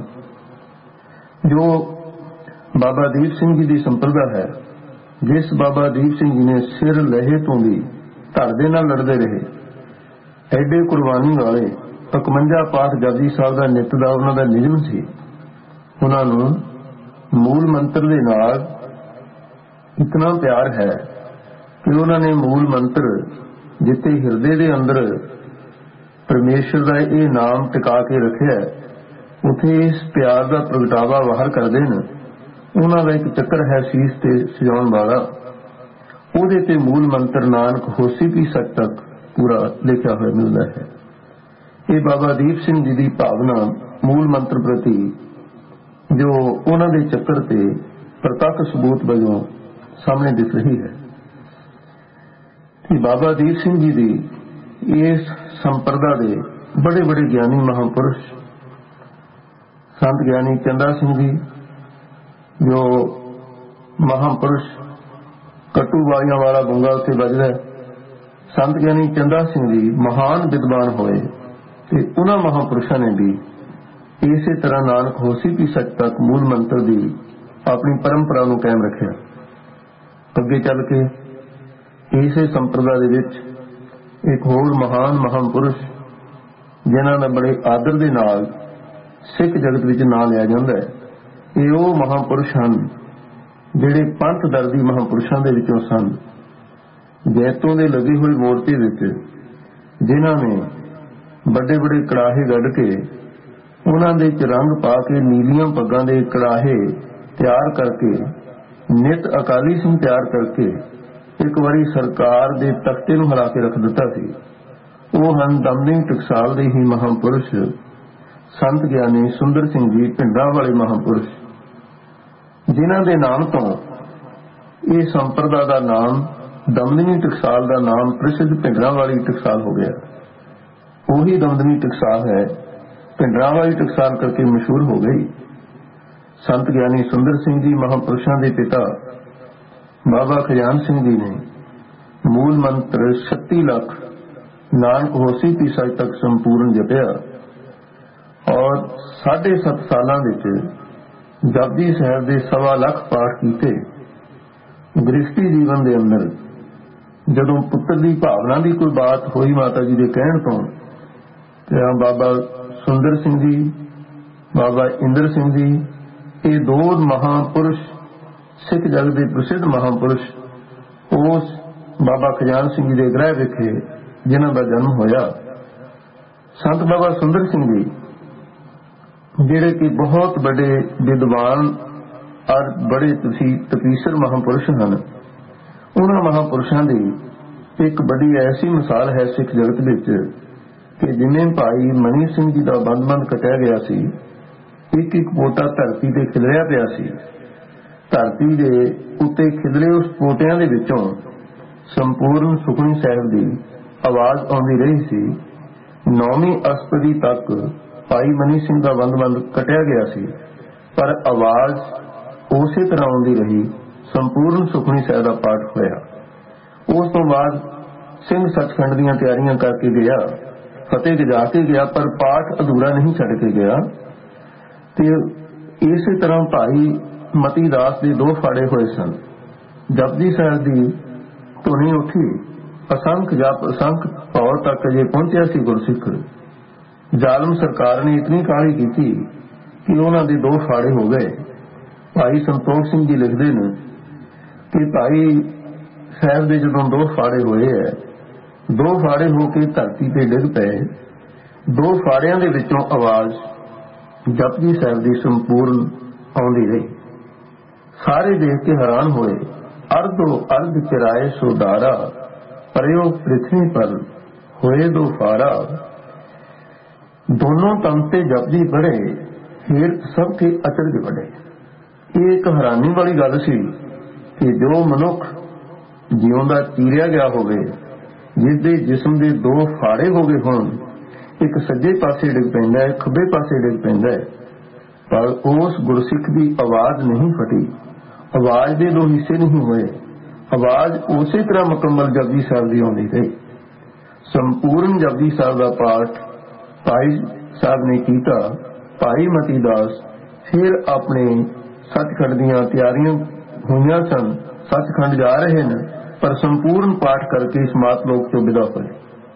ਜੋ ਬਾਬਾ ਦੀਪ ਸਿੰਘ ਜੀ ਦੀ ਸੰਪਰਦਾ ਹੈ, ਜਿਸ ਬਾਬਾ ਦੀਪ ਸਿੰਘ ਜੀ ਨੇ ਸਿਰ ਲਹੇ ਤੋਂ ਵੀ ਧੜ ਦੇ ਨਾਲ ਲੜਦੇ ਰਹੇ, ਐਡੇ ਕੁਰਬਾਨੀ ਵਾਲੇ 51 ਪਾਠ ਜਪਜੀ ਸਾਹਿਬ ਦਾ ਨਿੱਤ ਦਾ ਉਹਨਾਂ ਦਾ ਨਿਯਮ ਸੀ। ਉਹਨਾਂ ਨੂੰ ਮੂਲ ਮੰਤਰ ਦੇ ਨਾਲ ਇਤਨਾ ਪਿਆਰ ਹੈ ਕਿ ਉਹਨਾਂ ਨੇ ਮੂਲ ਮੰਤਰ ਜਿੱਥੇ ਹਿਰਦੇ ਦੇ ਅੰਦਰ ਪਰਮੇਸ਼ਰ ਦਾ ਇਹ ਨਾਮ ਟਿਕਾ ਕੇ ਰੱਖਿਆ, ਉੱਥੇ ਇਸ ਪਿਆਰ ਦਾ ਪ੍ਰਗਟਾਵਾ ਬਾਹਰ ਕਰਦੇ ਨੇ। ਉਹਨਾਂ ਦਾ ਇੱਕ ਚੱਕਰ ਹੈ ਸੀਸ ਤੇ ਸਜਾਉਣ ਵਾਲਾ, ਉਹਦੇ ਤੇ ਮੂਲ ਮੰਤਰ ਨਾਨਕ ਹੋਸੀ ਪੀ ਸੱਚ ਤੱਕ ਪੂਰਾ ਲਿਖਿਆ ਹੋਇਆ ਮਿਲਦਾ ਹੈ। ਇਹ ਬਾਬਾ ਦੀਪ ਸਿੰਘ ਜੀ ਦੀ ਭਾਵਨਾ ਮੂਲ ਮੰਤਰ ਪ੍ਰਤੀ ਜੋ ਉਹਨਾਂ ਦੇ ਚੱਕਰ ਤੇ ਪ੍ਰਤੱਖ ਸਬੂਤ ਵਜੋਂ ਸਾਹਮਣੇ ਦਿਖ ਰਹੀ ਹੈ ਕਿ ਬਾਬਾ ਦੀਪ ਸਿੰਘ ਜੀ ਦੀ ਇਸ ਸੰਪਰਦਾ ਦੇ ਬੜੇ ਬੜੇ ਗਿਆਨੀ ਮਹਾਂਪੁਰਸ਼, ਸੰਤ ਗਿਆਨੀ ਚੰਦਾ ਸਿੰਘ ਜੀ ਜੋ ਮਹਾਂਪੁਰਸ਼ ਕੱਟੂ ਵਾਲੀਆਂ ਵਾਲਾ ਗੁੰਗਾ ਉੱਥੇ ਵੱਜਦਾ, ਸੰਤ ਗਿਆਨੀ ਚੰਦਾ ਸਿੰਘ ਜੀ ਮਹਾਨ ਵਿਦਵਾਨ ਹੋਏ ਤੇ ਉਹਨਾਂ ਮਹਾਂਪੁਰਸ਼ਾਂ ਨੇ ਵੀ ਇਸੇ ਤਰ੍ਹਾਂ ਨਾਨਕ ਹੋਸੀ ਪੀ ਸੱਚ ਤੱਕ ਮੂਲ ਮੰਤਰ ਦੀ ਆਪਣੀ ਪਰੰਪਰਾ ਨੂੰ ਕਾਇਮ ਰੱਖਿਆ। ਅੱਗੇ ਚੱਲ ਕੇ ਇਸੇ ਸੰਪਰਦਾ ਦੇ ਵਿੱਚ ਇੱਕ ਹੋਰ ਮਹਾਨ ਮਹਾਂਪੁਰਸ਼ ਜਿਨ੍ਹਾਂ ਦਾ ਬੜੇ ਆਦਰ ਦੇ ਨਾਲ ਸਿੱਖ ਜਗਤ ਵਿੱਚ ਨਾਂ ਲਿਆ ਜਾਂਦਾ ਹੈ, ਇਹ ਉਹ ਮਹਾਂਪੁਰਸ਼ ਹਨ ਜਿਹੜੇ ਪੰਥ ਦਰਦੀ ਮਹਾਂਪੁਰਸ਼ਾਂ ਦੇ ਵਿੱਚੋਂ ਸਨ। ਜੈਤੋਂ ਦੇ ਲੱਗੀ ਹੋਈ ਮੂਰਤੀ ਵਿੱਚ ਜਿਨ੍ਹਾਂ ਨੇ ਵੱਡੇ ਵੱਡੇ ਕੜਾਹੇ ਗੱਡ ਕੇ ਉਹਨਾਂ ਦੇ ਵਿੱਚ ਰੰਗ ਪਾ ਕੇ ਨੀਲੀਆਂ ਪੱਗਾਂ ਦੇ ਕੜਾਹੇ ਤਿਆਰ ਕਰਕੇ ਨਿਤ ਅਕਾਲੀ ਸਿੰਘ ਤਿਆਰ ਕਰਕੇ ਇੱਕ ਵਾਰੀ ਸਰਕਾਰ ਦੇ ਤਖਤੇ ਨੂੰ ਹਿਲਾ ਕੇ ਰੱਖ ਦਿੱਤਾ ਸੀ। ਉਹ ਹਨ ਦਮਦਮੀ ਟਕਸਾਲ ਦੇ ਹੀ ਮਹਾਂਪੁਰਸ਼ ਸੰਤ ਗਿਆਨੀ ਸੁੰਦਰ ਸਿੰਘ ਜੀ ਭਿੰਡਰਾਂ ਵਾਲੇ ਮਹਾਂਪੁਰਸ਼, ਜਿਨ੍ਹਾਂ ਦੇ ਨਾਮ ਤੋਂ ਇਹ ਸੰਪਰਦਾ ਦਾ ਨਾਮ ਦਮਦਮੀ ਟਕਸਾਲ ਦਾ ਨਾਮ ਪ੍ਰਸਿੱਧ ਭਿੰਡਰਾਂ ਵਾਲੀ ਟਕਸਾਲ ਹੋ ਗਿਆ। ਉਹੀ ਦਮਦਮੀ ਟਕਸਾਲ ਹੈ, ਭਿੰਡਰਾਂ ਵਾਲੀ ਟਕਸਾਲ ਕਰਕੇ ਮਸ਼ਹੂਰ ਹੋ ਗਈ। ਸੰਤ ਗਿਆਨੀ ਸੁੰਦਰ ਸਿੰਘ ਜੀ ਮਹਾਂਪੁਰਸ਼ਾਂ ਦੇ ਪਿਤਾ ਬਾਬਾ ਖਜਾਨ ਸਿੰਘ ਜੀ ਨੇ ਮੂਲ ਮੰਤਰ 36 ਲੱਖ ਨਾਨਕ ਹੋਸੀ ਪੀਸਾ ਤੱਕ ਸੰਪੂਰਨ ਜਪਿਆ ਔਰ 7.5 ਸਾਲਾਂ ਵਿੱਚ ਜਪਜੀ ਸਾਹਿਬ ਦੇ 1.25 ਲੱਖ ਪਾਠ ਕੀਤੇ। ਗ੍ਰਸਤੀ ਜੀਵਨ ਦੇ ਅੰਦਰ ਜਦੋਂ ਪੁੱਤਰ ਦੀ ਭਾਵਨਾ ਦੀ ਕੋਈ ਬਾਤ ਹੋਈ ਮਾਤਾ ਜੀ ਦੇ ਕਹਿਣ ਤੋਂ ਤੇ ਬਾਬਾ ਸੁੰਦਰ ਸਿੰਘ ਜੀ, ਬਾਬਾ ਇੰਦਰ ਸਿੰਘ ਜੀ, ਇਹ ਦੋ ਮਹਾਂਪੁਰਸ਼ ਸਿੱਖ ਜਗਤ ਦੇ ਪ੍ਰਸਿੱਧ ਮਹਾਂਪੁਰਸ਼ ਉਸ ਬਾਬਾ ਖਜਾਨ ਸਿੰਘ ਜੀ ਦੇ ਗ੍ਰਹਿ ਵਿਖੇ ਜਿਨ੍ਹਾਂ ਦਾ ਜਨਮ ਹੋਇਆ। ਸੰਤ ਬਾਬਾ ਸੁੰਦਰ ਸਿੰਘ ਜੀ ਜਿਹੜੇ ਕਿ ਬਹੁਤ ਵੱਡੇ ਵਿਦਵਾਨ ਔਰ ਬੜੇ ਤਪੀਸਰ ਮਹਾਂਪੁਰਸ਼ ਹਨ, ਉਹਨਾਂ ਮਹਾਂਪੁਰਸ਼ਾਂ ਦੀ ਇੱਕ ਬੜੀ ਐਸੀ ਮਿਸਾਲ ਹੈ ਸਿੱਖ ਜਗਤ ਵਿੱਚ ਕਿ ਜਿਵੇਂ ਭਾਈ ਮਨੀ ਸਿੰਘ ਜੀ ਦਾ ਬੰਦ ਕੱਟਿਆ ਗਿਆ ਸੀ, ਇੱਕ ਇੱਕ ਪੋਟਾ ਧਰਤੀ ਤੇ ਖਿਲਰਿਆ ਪਿਆ ਸੀ। ਧਰਤੀ ਦੇ ਉੱਤੇ ਖਿਲਰੇ ਉਸ ਪੋਟਿਆਂ ਦੇ ਵਿੱਚੋਂ ਸੰਪੂਰਨ ਸੁਖਮਨੀ ਸਾਹਿਬ ਦੀ ਆਵਾਜ਼ ਆਉਂਦੀ ਰਹੀ ਸੀ। 9ਵੀਂ ਅਸ਼ਟਪਦੀ ਤੱਕ ਭਾਈ ਮਨੀ ਸਿੰਘ ਦਾ ਬੰਦ ਕੱਟਿਆ ਗਿਆ ਸੀ, ਪਰ ਆਵਾਜ਼ ਉਸੇ ਤਰ੍ਹਾਂ ਆਉਂਦੀ ਰਹੀ। ਸੰਪੂਰਨ ਸੁਖਮਨੀ ਸਾਹਿਬ ਦਾ ਪਾਠ ਹੋਇਆ। ਉਸ ਤੋਂ ਬਾਅਦ ਸਿੰਘ ਸੱਚਖੰਡ ਦੀਆਂ ਤਿਆਰੀਆਂ ਕਰਕੇ ਗਿਆ, ਫਤਿਹ ਗਜਾ ਕੇ ਗਿਆ, ਪਰ ਪਾਠ ਅਧੂਰਾ ਨਹੀਂ ਛੱਡ ਕੇ ਗਿਆ। ਤੇ ਇਸੇ ਤਰ੍ਹਾਂ ਭਾਈ ਮਤੀ ਦਾਸ ਦੇ 2 ਫਾੜੇ ਹੋਏ ਸਨ। ਜਪਜੀ ਸਾਹਿਬ ਦੀ ਧੁਨੀ ਉੱਠੀ, ਅਸੰਖ ਜਪ ਅਸੰਖ ਭੌਰ ਤੱਕ ਅਜੇ ਪਹੁੰਚਿਆ ਸੀ ਗੁਰਸਿੱਖ। ਜ਼ਾਲਮ ਸਰਕਾਰ ਨੇ ਇਤਨੀ ਕਾਹਲੀ ਕੀਤੀ ਕਿ ਉਹਨਾਂ ਦੇ 2 ਫਾੜੇ ਹੋ ਗਏ। ਭਾਈ ਸੰਤੋਖ ਸਿੰਘ ਜੀ ਲਿਖਦੇ ਨੇ ਕਿ ਭਾਈ ਸਾਹਿਬ ਦੇ ਜਦੋਂ 2 ਫਾੜੇ ਹੋਏ ਹੈ, 2 ਫਾੜੇ ਹੋ ਕੇ ਧਰਤੀ ਤੇ ਡਿੱਗ ਪਏ। 2 ਫਾੜਿਆਂ ਦੇ ਵਿੱਚੋਂ ਆਵਾਜ਼ ਜਪਜੀ ਸਾਹਿਬ ਦੀ ਸੰਪੂਰਨ ਆਉਂਦੀ ਰਹੀ। ਸਾਰੇ ਦੇਖ ਕੇ ਹੈਰਾਨ ਹੋਏ। ਅਰਧੋ ਅਰਧ ਚਰਾਏ ਸੁਦਾਰਾ, ਪਰਿਓ ਪ੍ਰਿਥਵੀ ਪਰ ਹੋਏ 2 ਫਾੜਾ। ਦੋਨੋਂ ਤਨ ਤੇ ਜਪਜੀ ਪੜ੍ਹੇ, ਹੇਰ ਸਭ ਕੇ ਅਚਰਜ ਵੜੇ। ਇਹ ਇੱਕ ਹੈਰਾਨੀ ਵਾਲੀ ਗੱਲ ਸੀ ਕਿ ਜੋ ਮਨੁੱਖ ਜਿਉਂਦਾ ਚੀਰਿਆ ਗਿਆ ਹੋਵੇ, ਜਿਸ ਦੇ ਜਿਸਮ ਦੇ 2 ਫਾੜੇ ਹੋ ਗਏ ਹੋਣ, ਇੱਕ ਸੱਜੇ ਪਾਸੇ ਡਿੱਗ ਪੈਂਦਾ ਹੈ, ਖੱਬੇ ਪਾਸੇ ਡਿੱਗ ਪੈਂਦਾ ਹੈ, ਪਰ ਉਸ ਗੁਰਸਿੱਖ ਦੀ ਆਵਾਜ਼ ਨਹੀਂ ਫਟੀ। ਆਵਾਜ਼ ਦੇ 2 ਹਿੱਸੇ ਨਹੀਂ ਹੋਏ। ਆਵਾਜ਼ ਉਸੇ ਤਰ੍ਹਾਂ ਮੁਕੰਮਲ ਜਪਜੀ ਸਾਹਿਬ ਦੀ ਆਉਂਦੀ ਰਹੀ। ਸੰਪੂਰਨ ਜਪਜੀ ਸਾਹਿਬ ਦਾ ਪਾਠ ਭਾਈ ਸਾਹਿਬ ਨੇ ਕੀਤਾ। ਭਾਈ ਮਤੀ ਦਾਸ ਫਿਰ ਆਪਣੇ ਸੱਚਖੰਡ ਦੀਆਂ ਤਿਆਰੀਆਂ ਹੋਈਆਂ ਸਨ, ਸੱਚਖੰਡ ਜਾ ਰਹੇ ਨੇ, ਪਰ ਸੰਪੂਰਨ ਪਾਠ ਕਰਕੇ ਇਸ ਮਾਤ ਲੋਕ ਤੋਂ ਵਿਦਾ ਹੋਏ।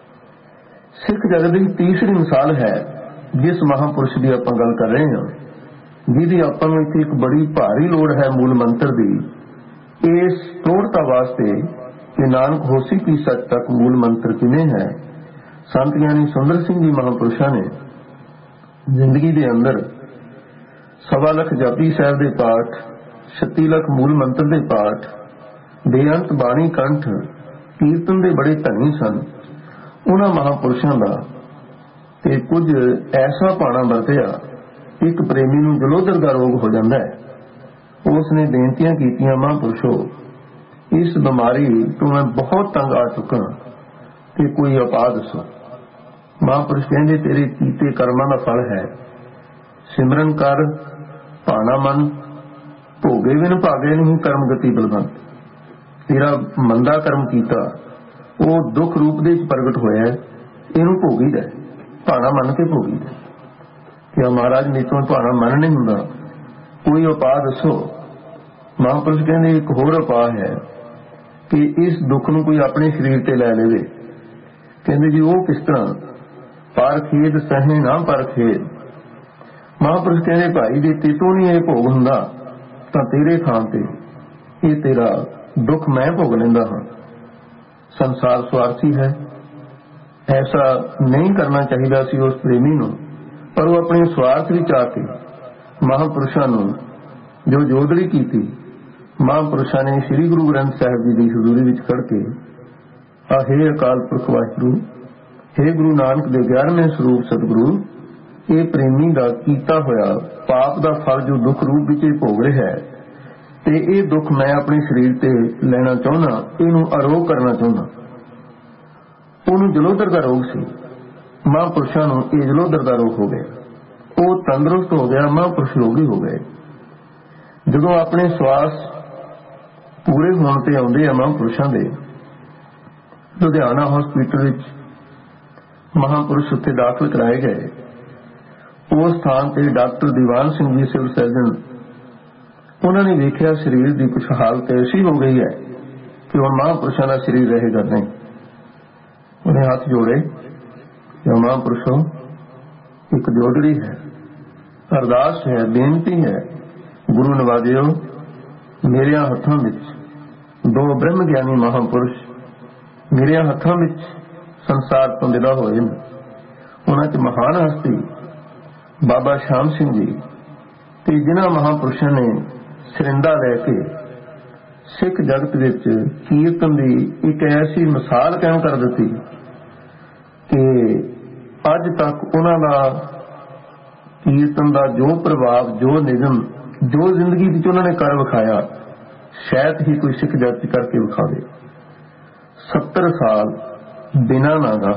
ਸਿੱਖ ਜਗਤ ਦੀ ਤੀਸਰੀ ਮਿਸਾਲ ਹੈ ਜਿਸ ਮਹਾਂਪੁਰਸ਼ ਦੀ ਆਪਾਂ ਗੱਲ ਕਰ ਰਹੇ ਹਾਂ, ਜਿਹਦੀ ਆਪਾਂ ਨੂੰ ਇੱਥੇ ਇੱਕ ਬੜੀ ਭਾਰੀ ਲੋੜ ਹੈ ਮੂਲ ਮੰਤਰ ਦੀ, ਇਸ ਪ੍ਰੋੜਤਾ ਵਾਸਤੇ ਕਿ ਨਾਨਕ ਹੋਸੀ ਕੀ ਸੱਚ ਤੱਕ ਮੂਲ ਮੰਤਰ ਕਿਵੇਂ ਹੈ। ਸੰਤ ਗਿਆਨੀ ਸੁੰਦਰ ਸਿੰਘ ਜੀ ਮਹਾਂਪੁਰਸ਼ਾਂ ਨੇ ਜ਼ਿੰਦਗੀ ਦੇ ਅੰਦਰ 1.25 ਲੱਖ ਜਪਜੀ ਸਾਹਿਬ ਦੇ ਪਾਠ, 36 ਲੱਖ ਮੂਲ ਮੰਤਰ ਦੇ ਪਾਠ, ਬੇਅੰਤ ਬਾਣੀ ਕੰਠ, ਕੀਰਤਨ ਦੇ ਬੜੇ ਧਨੀ ਸਨ। ਉਹਨਾਂ ਮਹਾਂਪੁਰਸ਼ਾਂ ਦਾ ਤੇ ਕੁਝ ਐਸਾ ਪਾਣਾ ਵਰਤਿਆ, ਇੱਕ ਪ੍ਰੇਮੀ ਨੂੰ ਜਲੋਦਰ ਦਾ ਰੋਗ ਹੋ ਜਾਂਦਾ ਹੈ। ਉਸ ਨੇ ਬੇਨਤੀਆਂ ਕੀਤੀਆਂ, ਮਹਾਂਪੁਰਸ਼ੋ ਇਸ ਬਿਮਾਰੀ ਤੋਂ ਮੈਂ ਬਹੁਤ ਤੰਗ ਆ ਚੁੱਕਾ ਤੇ ਕੋਈ ਉਪਾਅ ਦੱਸੋ। ਮਹਾਂਪੁਰਸ਼ ਕਹਿੰਦੇ ਤੇਰੇ ਕੀਤੇ ਕਰਮਾਂ ਦਾ ਫਲ ਹੈ, ਸਿਮਰਨ ਕਰ, ਭਾਣਾ ਮਨ, ਭੋਗੇ ਬਿਨ ਭਾਗੇ ਨਹੀਂ ਕਰਮ ਗਤੀ ਬਲਵੰਤ। ਤੇਰਾ ਮੰਦਾ ਕਰਮ ਕੀਤਾ ਉਹ ਦੁੱਖ ਰੂਪ ਦੇ ਵਿੱਚ ਪ੍ਰਗਟ ਹੋਇਆ, ਇਹਨੂੰ ਭੋਗੀਦਾ, ਭਾਣਾ ਮੰਨ ਕੇ ਭੋਗੀਦਾ। ਕਿ ਮਹਾਰਾਜ ਮੇਤੋਂ ਭਾਣਾ ਮਨ ਨਹੀਂ ਹੁੰਦਾ, ਕੋਈ ਉਪਾਅ ਦੱਸੋ। ਮਹਾਂਪੁਰਸ਼ ਕਹਿੰਦੇ ਇੱਕ ਹੋਰ ਉਪਾਅ ਹੈ ਕਿ ਇਸ ਦੁੱਖ ਨੂੰ ਕੋਈ ਆਪਣੇ ਸਰੀਰ ਤੇ ਲੈ ਲਵੇ। ਕਹਿੰਦੇ ਜੀ ਉਹ ਕਿਸ ਤਰ੍ਹਾਂ? ਪਰ ਖੇਦ ਸਹੇ ਨਾ ਪਰ ਖੇਦ। ਮਹਾਂਪੁਰਸ਼ ਕਹਿੰਦੇ ਭਾਈ ਜੇ ਤੇਤੋਂ ਨਹੀਂ ਇਹ ਭੋਗ ਹੁੰਦਾ ਤਾਂ ਤੇਰੇ ਥਾਂ ਤੇ ਇਹ ਤੇਰਾ ਦੁੱਖ ਮੈਂ ਭੋਗ ਲੈਂਦਾ ਹਾਂ। ਸੰਸਾਰ ਸਵਾਰਥੀ ਹੈ, ਐਸਾ ਨਹੀਂ ਕਰਨਾ ਚਾਹੀਦਾ ਸੀ ਉਸ ਪ੍ਰੇਮੀ ਨੂੰ, ਪਰ ਉਹ ਆਪਣੇ ਸਵਾਰਥ ਵਿੱਚ ਆ ਕੇ ਮਹਾਂਪੁਰਸ਼ਾਂ ਨੂੰ ਜੋ ਜੋਦੜੀ ਕੀਤੀ, ਮਹਾਂਪੁਰਸ਼ਾਂ ਨੇ ਸ੍ਰੀ ਗੁਰੂ ਗ੍ਰੰਥ ਸਾਹਿਬ ਜੀ ਦੀ ਹਜ਼ੂਰੀ ਵਿੱਚ ਖੜ ਕੇ ਹੇ ਅਕਾਲ ਪੁਰਖ ਵਾਹਿਗੁਰੂ, ਹੇ ਗੁਰੂ ਨਾਨਕ ਦੇ 11ਵੇਂ ਸਰੂਪ ਸਤਿਗੁਰੂ, ਇਹ ਪ੍ਰੇਮੀ ਦਾ ਕੀਤਾ ਹੋਇਆ ਪਾਪ ਦਾ ਫਲ ਜੋ ਦੁੱਖ ਰੂਪ ਵਿੱਚ ਭੋਗ ਰਿਹਾ ਹੈ, ਤੇ ਇਹ ਦੁੱਖ ਮੈਂ ਆਪਣੇ ਸਰੀਰ ਤੇ ਲੈਣਾ ਚਾਹੁੰਦਾ, ਇਹਨੂੰ ਅਰੋਗ ਕਰਨਾ ਚਾਹੁੰਦਾ। ਉਹਨੂੰ ਜਲੋਦਰ ਦਾ ਰੋਗ ਸੀ, ਮਹਾਂਪੁਰਸ਼ਾਂ ਨੂੰ ਇਹ ਜਲੋਦਰ ਦਾ ਰੋਗ ਹੋ ਗਿਆ, ਉਹ ਤੰਦਰੁਸਤ ਹੋ ਗਿਆ, ਮਹਾਂਪੁਰਸ਼ ਰੋਗੀ ਹੋ ਗਏ। ਜਦੋਂ ਆਪਣੇ ਸਵਾਸ ਪੂਰੇ ਹੋਣ ਤੇ ਆਉਂਦੇ ਆ ਮਹਾਂਪੁਰਸ਼ਾਂ ਦੇ, ਲੁਧਿਆਣਾ ਹਸਪੀਟਲ ਵਿੱਚ ਮਹਾਂਪੁਰਸ਼ ਉੱਥੇ ਦਾਖਲ ਕਰਾਏ ਗਏ। ਉਸ ਸਥਾਨ ਤੇ doctor Diwan Singh ji civil surgeon, ਉਹਨਾਂ ਨੇ ਵੇਖਿਆ ਸਰੀਰ ਦੀ ਕੁਛ ਹਾਲਤ ਐਸੀ ਹੋ ਗਈ ਹੈ ਕਿ ਹੁਣ ਮਹਾਂਪੁਰਸ਼ਾਂ ਦਾ ਸਰੀਰ ਰਹੇਗਾ ਨਹੀਂ। ਉਹਨੇ ਹੱਥ ਜੋੜੇ, ਮਹਾਂਪੁਰਸ਼ੋ ਇੱਕ ਜੋਦੜੀ ਹੈ, ਅਰਦਾਸ ਹੈ, ਬੇਨਤੀ ਹੈ, ਗੁਰੂ ਨਵਾਜਿਓ, ਮੇਰੇ ਹੱਥਾਂ ਵਿੱਚ ਦੋ ਬ੍ਰਹਮ ਗਿਆਨੀ ਮਹਾਂਪੁਰਸ਼ ਮੇਰੇ ਹੱਥਾਂ ਵਿੱਚ ਸੰਸਾਰ ਤੋਂ ਵਿਦਾ ਹੋਏ ਨੇ। ਉਹਨਾਂ 'ਚ ਮਹਾਨ ਹਸਤੀ ਬਾਬਾ ਸ਼ਾਮ ਸਿੰਘ ਜੀ ਤੇ ਜਿਨ੍ਹਾਂ ਮਹਾਂਪੁਰਸ਼ਾਂ ਨੇ ਸਰਿੰਦਾ ਲੈ ਕੇ ਸਿੱਖ ਜਗਤ ਵਿੱਚ ਕੀਰਤਨ ਦੀ ਇੱਕ ਐਸੀ ਮਿਸਾਲ ਕਾਇਮ ਕਰ ਦਿੱਤੀ ਕਿ ਅੱਜ ਤੱਕ ਉਹਨਾਂ ਦਾ ਕੀਰਤਨ ਦਾ ਜੋ ਪ੍ਰਭਾਵ, ਜੋ ਨਿਯਮ, ਜੋ ਜ਼ਿੰਦਗੀ ਵਿੱਚ ਉਹਨਾਂ ਨੇ ਕਰ ਵਿਖਾਇਆ, ਸ਼ਾਇਦ ਹੀ ਕੋਈ ਸਿੱਖ ਜਗਤ ਕਰਕੇ ਵਿਖਾਵੇ। 70 ਸਾਲ ਬਿਨਾਂ ਨਾਗਾ,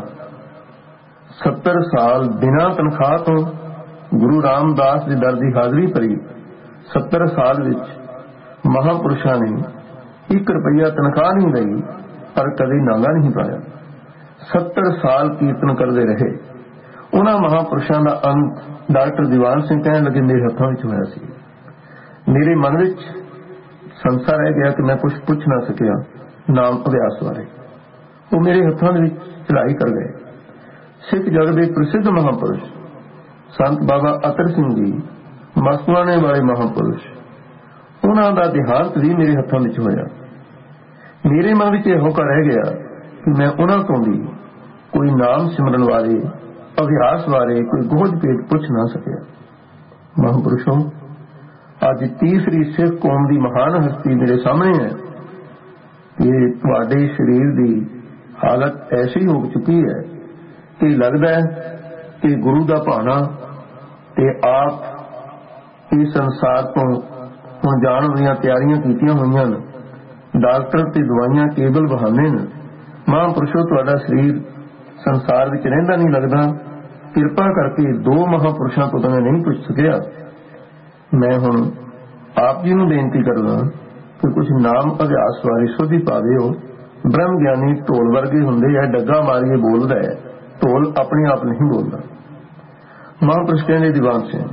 70 ਸਾਲ ਬਿਨਾਂ ਤਨਖਾਹ ਤੋਂ ਗੁਰੂ ਰਾਮਦਾਸ ਦੇ ਦਰ ਦੀ ਹਾਜ਼ਰੀ ਭਰੀ। 70 ਸਾਲ ਵਿੱਚ ਮਹਾਂਪੁਰਸ਼ਾਂ ਨੇ 1 ਰੁਪਈਆ ਤਨਖਾਹ ਨਹੀਂ ਲਈ, ਪਰ ਕਦੇ ਨਾਗਾ ਨਹੀਂ ਪਾਇਆ। 70 ਸਾਲ ਕੀਰਤਨ ਕਰਦੇ ਰਹੇ। ਉਹਨਾਂ ਮਹਾਂਪੁਰਸ਼ਾਂ ਦਾ ਅੰਤ ਡਾਕਟਰ ਦੀਵਾਨ ਸਿੰਘ ਕਹਿਣ ਲੱਗੇ, ਮੇਰੇ ਹੱਥਾਂ ਵਿੱਚ ਹੋਇਆ ਸੀ। ਮੇਰੇ ਮਨ ਵਿੱਚ ਸੰਸਾ ਰਹਿ ਗਿਆ ਕਿ ਮੈਂ ਕੁਝ ਪੁੱਛ ਨਾ ਸਕਿਆ ਨਾਮ ਅਭਿਆਸ ਬਾਰੇ। ਉਹ ਮੇਰੇ ਹੱਥਾਂ ਦੇ ਵਿੱਚ ਚੜਾਈ ਕਰ ਗਏ। ਸਿੱਖ ਜਗਤ ਦੇ ਪ੍ਰਸਿੱਧ ਮਹਾਂਪੁਰਸ਼ ਸੰਤ ਬਾਬਾ ਅਤਰ ਸਿੰਘ ਜੀ, ਮਸਤੂਆਣੇ ਵਾਲੇ ਮਹਾਂਪੁਰਸ਼, ਉਹਨਾਂ ਦਾ ਦੇਹਾਂਤ ਵੀ ਮੇਰੇ ਹੱਥਾਂ ਵਿੱਚ ਹੋਇਆ। ਮੇਰੇ ਮਨ ਵਿੱਚ ਇਹੋ ਕਰ ਰਹਿ ਗਿਆ ਕਿ ਮੈਂ ਉਹਨਾਂ ਤੋਂ ਵੀ ਕੋਈ ਨਾਮ ਸਿਮਰਨ ਬਾਰੇ, ਅਭਿਆਸ ਬਾਰੇ ਕੋਈ ਗੋਝ ਭੇਟ ਪੁੱਛ ਨਾ ਸਕਿਆ। ਮਹਾਂਪੁਰਸ਼ੋਂ, ਅੱਜ ਤੀਸਰੀ ਸਿੱਖ ਕੌਮ ਦੀ ਮਹਾਨ ਹਸਤੀ ਮੇਰੇ ਸਾਹਮਣੇ ਹੈ ਕਿ ਤੁਹਾਡੇ ਸਰੀਰ ਦੀ ਹਾਲਤ ਐਸੀ ਹੋ ਚੁੱਕੀ ਹੈ ਕਿ ਲੱਗਦਾ ਹੈ ਕਿ ਗੁਰੂ ਦਾ ਭਾਣਾ ਤੇ ਆਪ ਇਸ ਸੰਸਾਰ ਤੋਂ ਹੁਣ ਜਾਣ ਦੀਆਂ ਤਿਆਰੀਆਂ ਕੀਤੀਆਂ ਹੋਈਆਂ ਨੇ। ਡਾਕਟਰ ਤੇ ਦਵਾਈਆਂ ਕੇਵਲ ਬਹਾਨੇ ਨੇ। ਮਹਾਂਪੁਰਸ਼ੋ, ਤੁਹਾਡਾ ਸਰੀਰ ਸੰਸਾਰ ਵਿੱਚ ਰਹਿੰਦਾ ਨਹੀਂ ਲੱਗਦਾ। ਕਿਰਪਾ ਕਰਕੇ 2 ਮਹਾਂਪੁਰਸ਼ਾਂ ਤੋਂ ਤਾਂ ਮੈਂ ਨਹੀਂ ਪੁੱਛ ਸਕਿਆ। ਮੈਂ ਹੁਣ ਆਪ ਜੀ ਨੂੰ ਬੇਨਤੀ ਕਰਦਾ ਕਿ ਕੁਝ ਨਾਮ ਅਭਿਆਸ ਬਾਰੇ ਸੋਧੀ ਪਾਵੇ ਹੋ। ਬ੍ਰਹਮ ਗਿਆਨੀ ਢੋਲ ਵਰਗੇ ਹੁੰਦੇ ਆ, ਡੱਗਾ ਮਾਰੀਏ ਬੋਲਦਾ ਹੈ, ਢੋਲ ਆਪਣੇ ਆਪ ਨਹੀਂ ਬੋਲਦਾ। ਮਹਾਂਪੁਰਸ਼ ਕਹਿੰਦੇ, ਦੀਵਾਨ ਸਿੰਘ,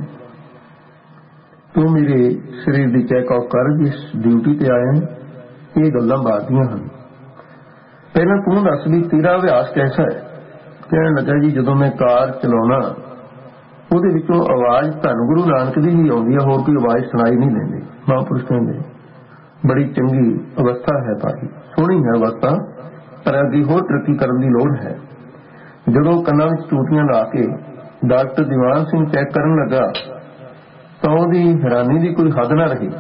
ਤੂੰ ਮੇਰੇ ਸਰੀਰ ਦੀ ਚੈੱਕ ਆਫ ਕਰ, ਜਿਸ ਡਿਊਟੀ ਤੇ ਆਇਆ ਇਹ ਗੱਲਾਂ ਬਾਤ ਦੀਆਂ ਹਨ। ਪਹਿਲਾਂ ਤੂੰ ਦੱਸ ਵੀ ਤੇਰਾ ਅਭਿਆਸ ਕੈਸਾ ਹੈ। ਕਹਿਣ ਲੱਗਾ, ਜੀ ਜਦੋਂ ਮੈਂ ਕਾਰ ਚਲਾਉਣਾ ਉਹਦੇ ਵਿੱਚੋਂ ਆਵਾਜ਼ ਧੰਨ ਗੁਰੂ ਨਾਨਕ ਦੀ ਹੀ ਆਉਂਦੀ ਹੈ, ਹੋਰ ਕੋਈ ਆਵਾਜ਼ ਸੁਣਾਈ ਨਹੀਂ ਦਿੰਦੀ। ਮਹਾਂਪੁਰਸ਼ ਕਹਿੰਦੇ, ਬੜੀ ਚੰਗੀ ਅਵਸਥਾ ਹੈ ਭਾਈ, ਸੋਹਣੀ ਹੈ ਅਵਸਥਾ, ਪਰ ਅੱਗੇ ਹੋਰ ਤਰੱਕੀ ਕਰਨ ਦੀ ਲੋੜ ਹੈ। ਜਦੋਂ ਕੰਨਾਂ ਵਿੱਚ ਟੂਟੀਆਂ ਲਾ ਕੇ ਡਾਕਟਰ ਦੀਵਾਨ ਸਿੰਘ ਚੈੱਕ ਕਰਨ ਲੱਗਾ ਤਾਂ ਉਹਦੀ ਹੈਰਾਨੀ ਦੀ ਕੋਈ ਹੱਦ ਨਾ ਰਹੀ।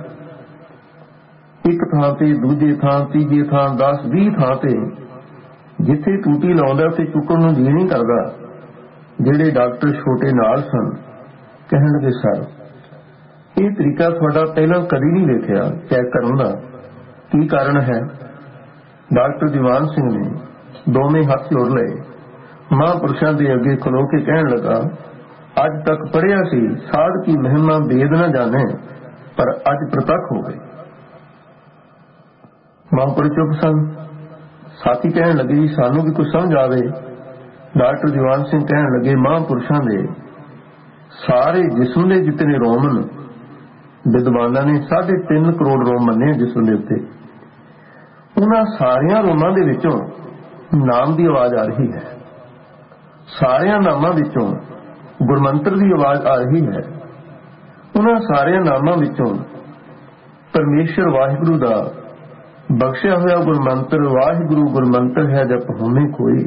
ਇੱਕ ਥਾਂ ਤੇ, ਦੂਜੇ ਥਾਂ, ਤੀਜੇ ਥਾਂ, 10-20 ਥਾਂ ਤੇ ਜਿੱਥੇ ਟੂਟੀ ਲਾਉਂਦਾ ਉੱਥੇ ਚੁੱਕਣ ਨੂੰ ਜੀ ਨਹੀਂ ਕਰਦਾ। ਜਿਹੜੇ ਡਾਕਟਰ ਛੋਟੇ ਨਾਲ ਸਨ ਕਹਿਣ ਲੱਗੇ, ਸਰ ਇਹ ਤਰੀਕਾ ਤੁਹਾਡਾ ਪਹਿਲਾਂ ਕਦੀ ਨਹੀਂ ਦੇਖਿਆ ਚੈੱਕ ਕਰਨ ਦਾ, ਕੀ ਕਾਰਨ ਹੈ? ਡਾਕਟਰ ਦੀਵਾਨ ਸਿੰਘ ਨੇ ਦੋਵੇਂ ਹੱਥ ਜੋੜ ਲਏ। ਮਹਾਂਪੁਰਸ਼ਾਂ ਦੇ ਅੱਗੇ ਖਲੋ ਕੇ ਕਹਿਣ ਲੱਗਾ, ਅੱਜ ਤੱਕ ਪੜ੍ਹਿਆ ਸੀ ਸਾਧ ਕੀ ਮਹਿਮਾ ਵੇਦ ਨਾ ਜਾਣੇ, ਪਰ ਅੱਜ ਪ੍ਰਤੱਖ ਹੋ ਗਈ। ਮਹਾਂਪੁਰਸ਼ ਚੁੱਪ ਸਨ। ਸਾਥੀ ਕਹਿਣ ਲੱਗੇ, ਜੀ ਸਾਨੂੰ ਵੀ ਕੁਝ ਸਮਝ ਆਵੇ। ਡਾਕਟਰ ਦੀਵਾਨ ਸਿੰਘ ਕਹਿਣ ਲੱਗੇ, ਮਹਾਂਪੁਰਸ਼ਾਂ ਦੇ ਸਾਰੇ ਜਿਸਮ ਦੇ ਜਿਤਨੇ ਰੋਮ ਨੇ, ਵਿਦਵਾਨਾਂ ਨੇ 3.5 ਕਰੋੜ ਰੋਮ ਮੰਨੇ ਜਿਸਮ ਦੇ ਉੱਤੇ। ਉਹਨਾਂ ਸਾਰਿਆਂ ਰੋਮਾਂ ਦੇ ਵਿੱਚੋਂ ਨਾਮ ਦੀ ਆਵਾਜ਼ ਆ ਰਹੀ ਹੈ। ਸਾਰਿਆਂ ਨਾਮਾਂ ਵਿੱਚੋਂ ਗੁਰਮੰਤਰ ਦੀ ਆਵਾਜ਼ ਆ ਰਹੀ ਹੈ। ਉਹਨਾਂ ਸਾਰਿਆਂ ਨਾਮਾਂ ਵਿੱਚੋਂ ਪਰਮੇਸ਼ਰ ਵਾਹਿਗੁਰੂ ਦਾ ਬਖਸ਼ਿਆ ਹੋਇਆ ਗੁਰਮੰਤਰ, ਵਾਹਿਗੁਰੂ ਗੁਰਮੰਤਰ ਹੈ ਜਪ ਹੋਵੇਂ ਕੋਈ।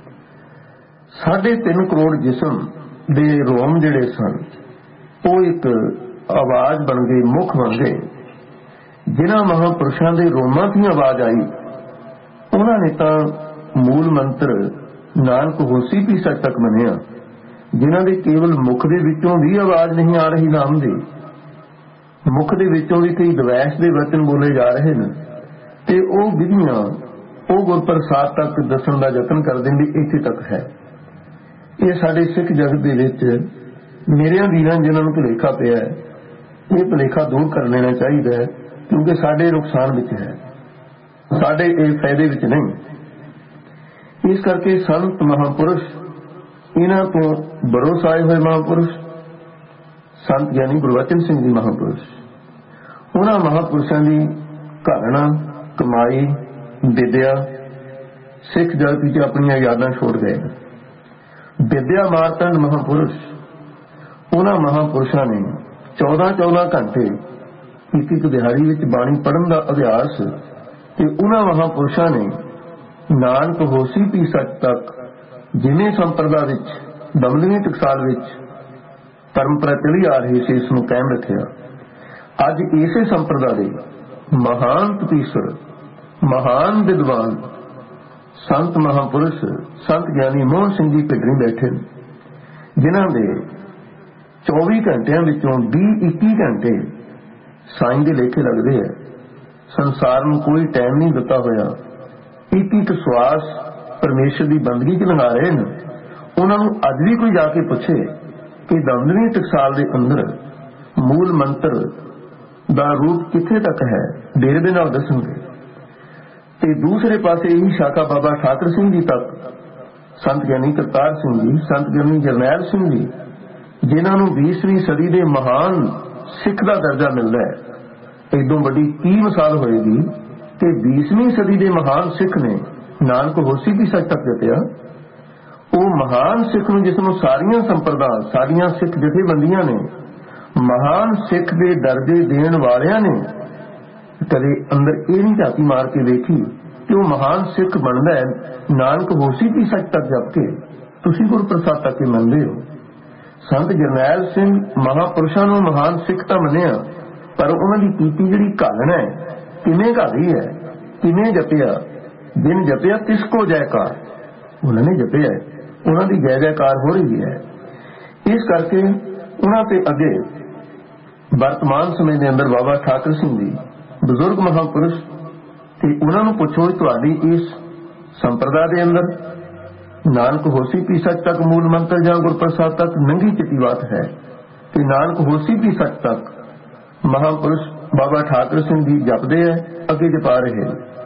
3.5 ਕਰੋੜ ਜਿਸਮ ਦੇ ਰੋਮ ਜਿਹੜੇ ਸਨ ਉਹ ਇੱਕ ਆਵਾਜ਼ ਬਣ ਗਏ, ਮੁੱਖ ਬਣ ਗਏ। ਜਿਨ੍ਹਾਂ ਮਹਾਂਪੁਰਸ਼ਾਂ ਦੇ ਰੋਮਾਂ ਦੀ ਆਵਾਜ਼ ਆਈ, ਉਹਨਾਂ ਨੇ ਤਾਂ ਮੂਲ ਮੰਤਰ ਨਾਨਕ ਹੋਸੀ ਵੀ ਸੱਚ ਤੱਕ ਮੰਨਿਆ। ਜਿਨ੍ਹਾਂ ਦੇ ਕੇਵਲ ਮੁਖ ਦੇ ਵਿੱਚੋਂ ਵੀ ਆਵਾਜ਼ ਨਹੀਂ ਆ ਰਹੀ ਨਾਮ ਦੀ, ਮੁਖ ਦੇ ਵਿੱਚੋਂ ਵੀ ਕਈ ਦਵੈਸ਼ ਦੇ ਵਚਨ ਬੋਲੇ ਜਾ ਰਹੇ ਨੇ, ਤੇ ਉਹ ਵਿਧੀਆਂ ਉਹ ਗੁਰਪ੍ਰਸਾਦ ਤੱਕ ਦੱਸਣ ਦਾ ਯਤਨ ਕਰਦੇ ਵੀ ਇੱਥੇ ਤੱਕ ਹੈ। ਇਹ ਸਾਡੇ ਸਿੱਖ ਜਗਤ ਦੇ ਵਿੱਚ ਮੇਰਿਆਂ ਵੀਰਾਂ ਜਿਨ੍ਹਾਂ ਨੂੰ ਭੁਲੇਖਾ ਪਿਆ ਇਹ ਭੁਲੇਖਾ ਦੂਰ ਕਰ ਲੈਣਾ ਚਾਹੀਦਾ ਹੈ, ਕਿਉਂਕਿ ਸਾਡੇ ਨੁਕਸਾਨ ਵਿੱਚ ਹੈ, ਸਾਡੇ ਇਹ ਫਾਇਦੇ ਵਿੱਚ ਨਹੀਂ। ਇਸ ਕਰਕੇ ਸੰਤ ਮਹਾਂਪੁਰਸ਼, ਇਹਨਾਂ ਤੋਂ ਭਰੋਸਾ ਆਏ ਹੋਏ ਮਹਾਂਪੁਰਸ਼, ਸੰਤ ਗਿਆਨੀ ਗੁਰਬਚਨ ਸਿੰਘ ਜੀ ਮਹਾਂਪੁਰਸ਼, ਉਹਨਾਂ ਮਹਾਂਪੁਰਸ਼ਾਂ ਦੀ ਘਾਲਣਾ, ਕਮਾਈ, ਵਿਦਿਆ ਸਿੱਖ ਜਗਤ ਵਿੱਚ ਆਪਣੀਆਂ ਯਾਦਾਂ ਛੋੜ ਗਏ। ਵਿਦਿਆ ਮਾਰਤੰਡ ਮਹਾਂਪੁਰਸ਼, ਉਹਨਾਂ ਮਹਾਂਪੁਰਸ਼ਾਂ ਨੇ 14-14 ਘੰਟੇ ਇੱਕ ਦਿਹਾੜੀ ਵਿੱਚ ਬਾਣੀ ਪੜ੍ਹਨ ਦਾ ਅਭਿਆਸ, ਤੇ ਉਹਨਾਂ ਮਹਾਂਪੁਰਸ਼ਾਂ ਨੇ ਨਾਨਕ ਹੋਸੀ ਪੀ ਸੱਚ ਤੱਕ ਜਿਵੇਂ ਸੰਪਰਦਾ ਵਿੱਚ ਦਮਦਮੀ ਟਕਸਾਲ ਵਿੱਚ ਪਰੰਪਰਾ ਚਲੀ ਆ ਰਹੀ ਸੀ, ਇਸ ਨੂੰ ਕਾਇਮ ਰੱਖਿਆ। ਅੱਜ ਇਸੇ ਸੰਪਰਦਾ ਦੇ ਮਹਾਨ ਤਪੀਸਰ, ਮਹਾਨ ਵਿਦਵਾਨ ਸੰਤ ਮਹਾਂਪੁਰਸ਼ ਸੰਤ ਗਿਆਨੀ ਮੋਹਨ ਸਿੰਘ ਜੀ ਪਿੰਡਰੀ ਬੈਠੇ ਨੇ, ਜਿਨ੍ਹਾਂ ਦੇ 24 ਘੰਟਿਆਂ ਵਿੱਚੋਂ 20-21 ਘੰਟੇ ਸਾਈਂ ਦੇ ਲੇਖੇ ਲੱਗਦੇ ਹੈ। ਸੰਸਾਰ ਨੂੰ ਕੋਈ ਟਾਈਮ ਨਹੀਂ ਦਿੱਤਾ ਹੋਇਆ, ਇੱਕ ਸਵਾਸ ਪਰਮੇਸ਼ਰ ਦੀ ਬੰਦਗੀ 'ਚ ਲਗਾ ਰਹੇ ਨੇ। ਉਹਨਾਂ ਨੂੰ ਅੱਜ ਵੀ ਕੋਈ ਜਾ ਕੇ ਪੁੱਛੇ ਕਿ ਦਮਦਮੀ ਟਕਸਾਲ ਦੇ ਅੰਦਰ ਮੂਲ ਮੰਤਰ ਦਾ ਰੂਪ ਕਿੱਥੇ ਤੱਕ ਹੈ, ਵੇਰਵੇ ਨਾਲ ਦੱਸਣਗੇ। ਤੇ ਦੂਸਰੇ ਪਾਸੇ ਇਹੀ ਸ਼ਾਖਾ ਬਾਬਾ ਠਾਕਰ ਸਿੰਘ ਜੀ ਤੱਕ, ਸੰਤ ਗਿਆਨੀ ਕਰਤਾਰ ਸਿੰਘ ਜੀ, ਸੰਤ ਗਿਆਨੀ ਜਰਨੈਲ ਸਿੰਘ ਜੀ, ਜਿਨ੍ਹਾਂ ਨੂੰ 20ਵੀਂ ਸਦੀ ਦੇ ਮਹਾਨ ਸਿੱਖ ਦਾ ਦਰਜਾ ਮਿਲਦਾ ਹੈ। ਇਦੋਂ ਵੱਡੀ ਕੀ ਮਿਸਾਲ ਹੋਏਗੀ ਕਿ 20ਵੀਂ ਸਦੀ ਦੇ ਮਹਾਨ ਸਿੱਖ ਨੇ ਨਾਨਕ ਹੋਸੀ ਪੀ ਸੱਚ ਤੱਕ ਜਪਿਆ। ਉਹ ਮਹਾਨ ਸਿੱਖ ਨੂੰ, ਜਿਸ ਨੂੰ ਸਾਰੀਆਂ ਸੰਪਰਦਾ, ਸਾਰੀਆਂ ਸਿੱਖ ਜਥੇਬੰਦੀਆਂ ਨੇ ਮਹਾਨ ਸਿੱਖ ਦੇ ਦਰਜੇ ਦੇਣ ਵਾਲਿਆਂ ਨੇ ਕਦੇ ਅੰਦਰ ਇਹ ਨਹੀਂ ਝਾਤੀ ਮਾਰ ਕੇ ਵੇਖੀ ਕਿ ਉਹ ਮਹਾਨ ਸਿੱਖ ਬਣਦਾ ਹੈ ਨਾਨਕ ਹੋਸੀ ਪੀ ਸੱਚ ਤੱਕ ਜਪ ਕੇ। ਤੁਸੀਂ ਗੁਰਪ੍ਰਸਾਦ ਤੱਕ ਹੀ ਮੰਨਦੇ ਹੋ। ਸੰਤ ਜਰਨੈਲ ਸਿੰਘ ਮਹਾਂਪੁਰਸ਼ਾਂ ਨੂੰ ਮਹਾਨ ਸਿੱਖ ਤਾਂ ਮੰਨਿਆ, ਪਰ ਉਹਨਾਂ ਦੀ ਕੀਤੀ ਜਿਹੜੀ ਘਾਲਣਾ ਹੈ, ਕਿਵੇਂ ਘਾਲੀ ਹੈ, ਕਿਵੇਂ ਜਪਿਆ। ਜਿਨ ਜਪਿਆ ਤਿਸ ਕੋ ਜੈਕਾਰ, ਉਹਨਾਂ ਨੇ ਜਪਿਆ, ਉਹਨਾਂ ਦੀ ਜੈ ਜੈਕਾਰ ਹੋ ਰਹੀ ਹੈ। ਇਸ ਕਰਕੇ ਉਹਨਾਂ ਤੇ ਅੱਗੇ ਵਰਤਮਾਨ ਸਮੇਂ ਦੇ ਅੰਦਰ ਬਾਬਾ ਠਾਕਰ ਸਿੰਘ ਜੀ ਬਜ਼ੁਰਗ ਮਹਾਂਪੁਰਸ਼, ਤੇ ਉਹਨਾਂ ਨੂੰ ਪੁੱਛੋ ਤੁਹਾਡੀ ਇਸ ਸੰਪਰਦਾ ਦੇ ਅੰਦਰ ਨਾਨਕ ਹੋਸੀ ਪੀ ਸੱਚ ਤੱਕ ਮੂਲ ਮੰਤਰ ਜਾਂ ਗੁਰਪ੍ਰਸਾਦ ਤੱਕ ਨੰਗੀ ਚਿੱਟੀ ਬਾਤ ਹੈ ਕਿ ਨਾਨਕ ਹੋਸੀ ਪੀ ਸੱਚ ਤੱਕ ਮਹਾਂਪੁਰਸ਼ ਬਾਬਾ ਠਾਕਰ ਸਿੰਘ ਜੀ ਜਪਦੇ ਹੈ, ਅੱਗੇ ਜਪਾ ਰਹੇ।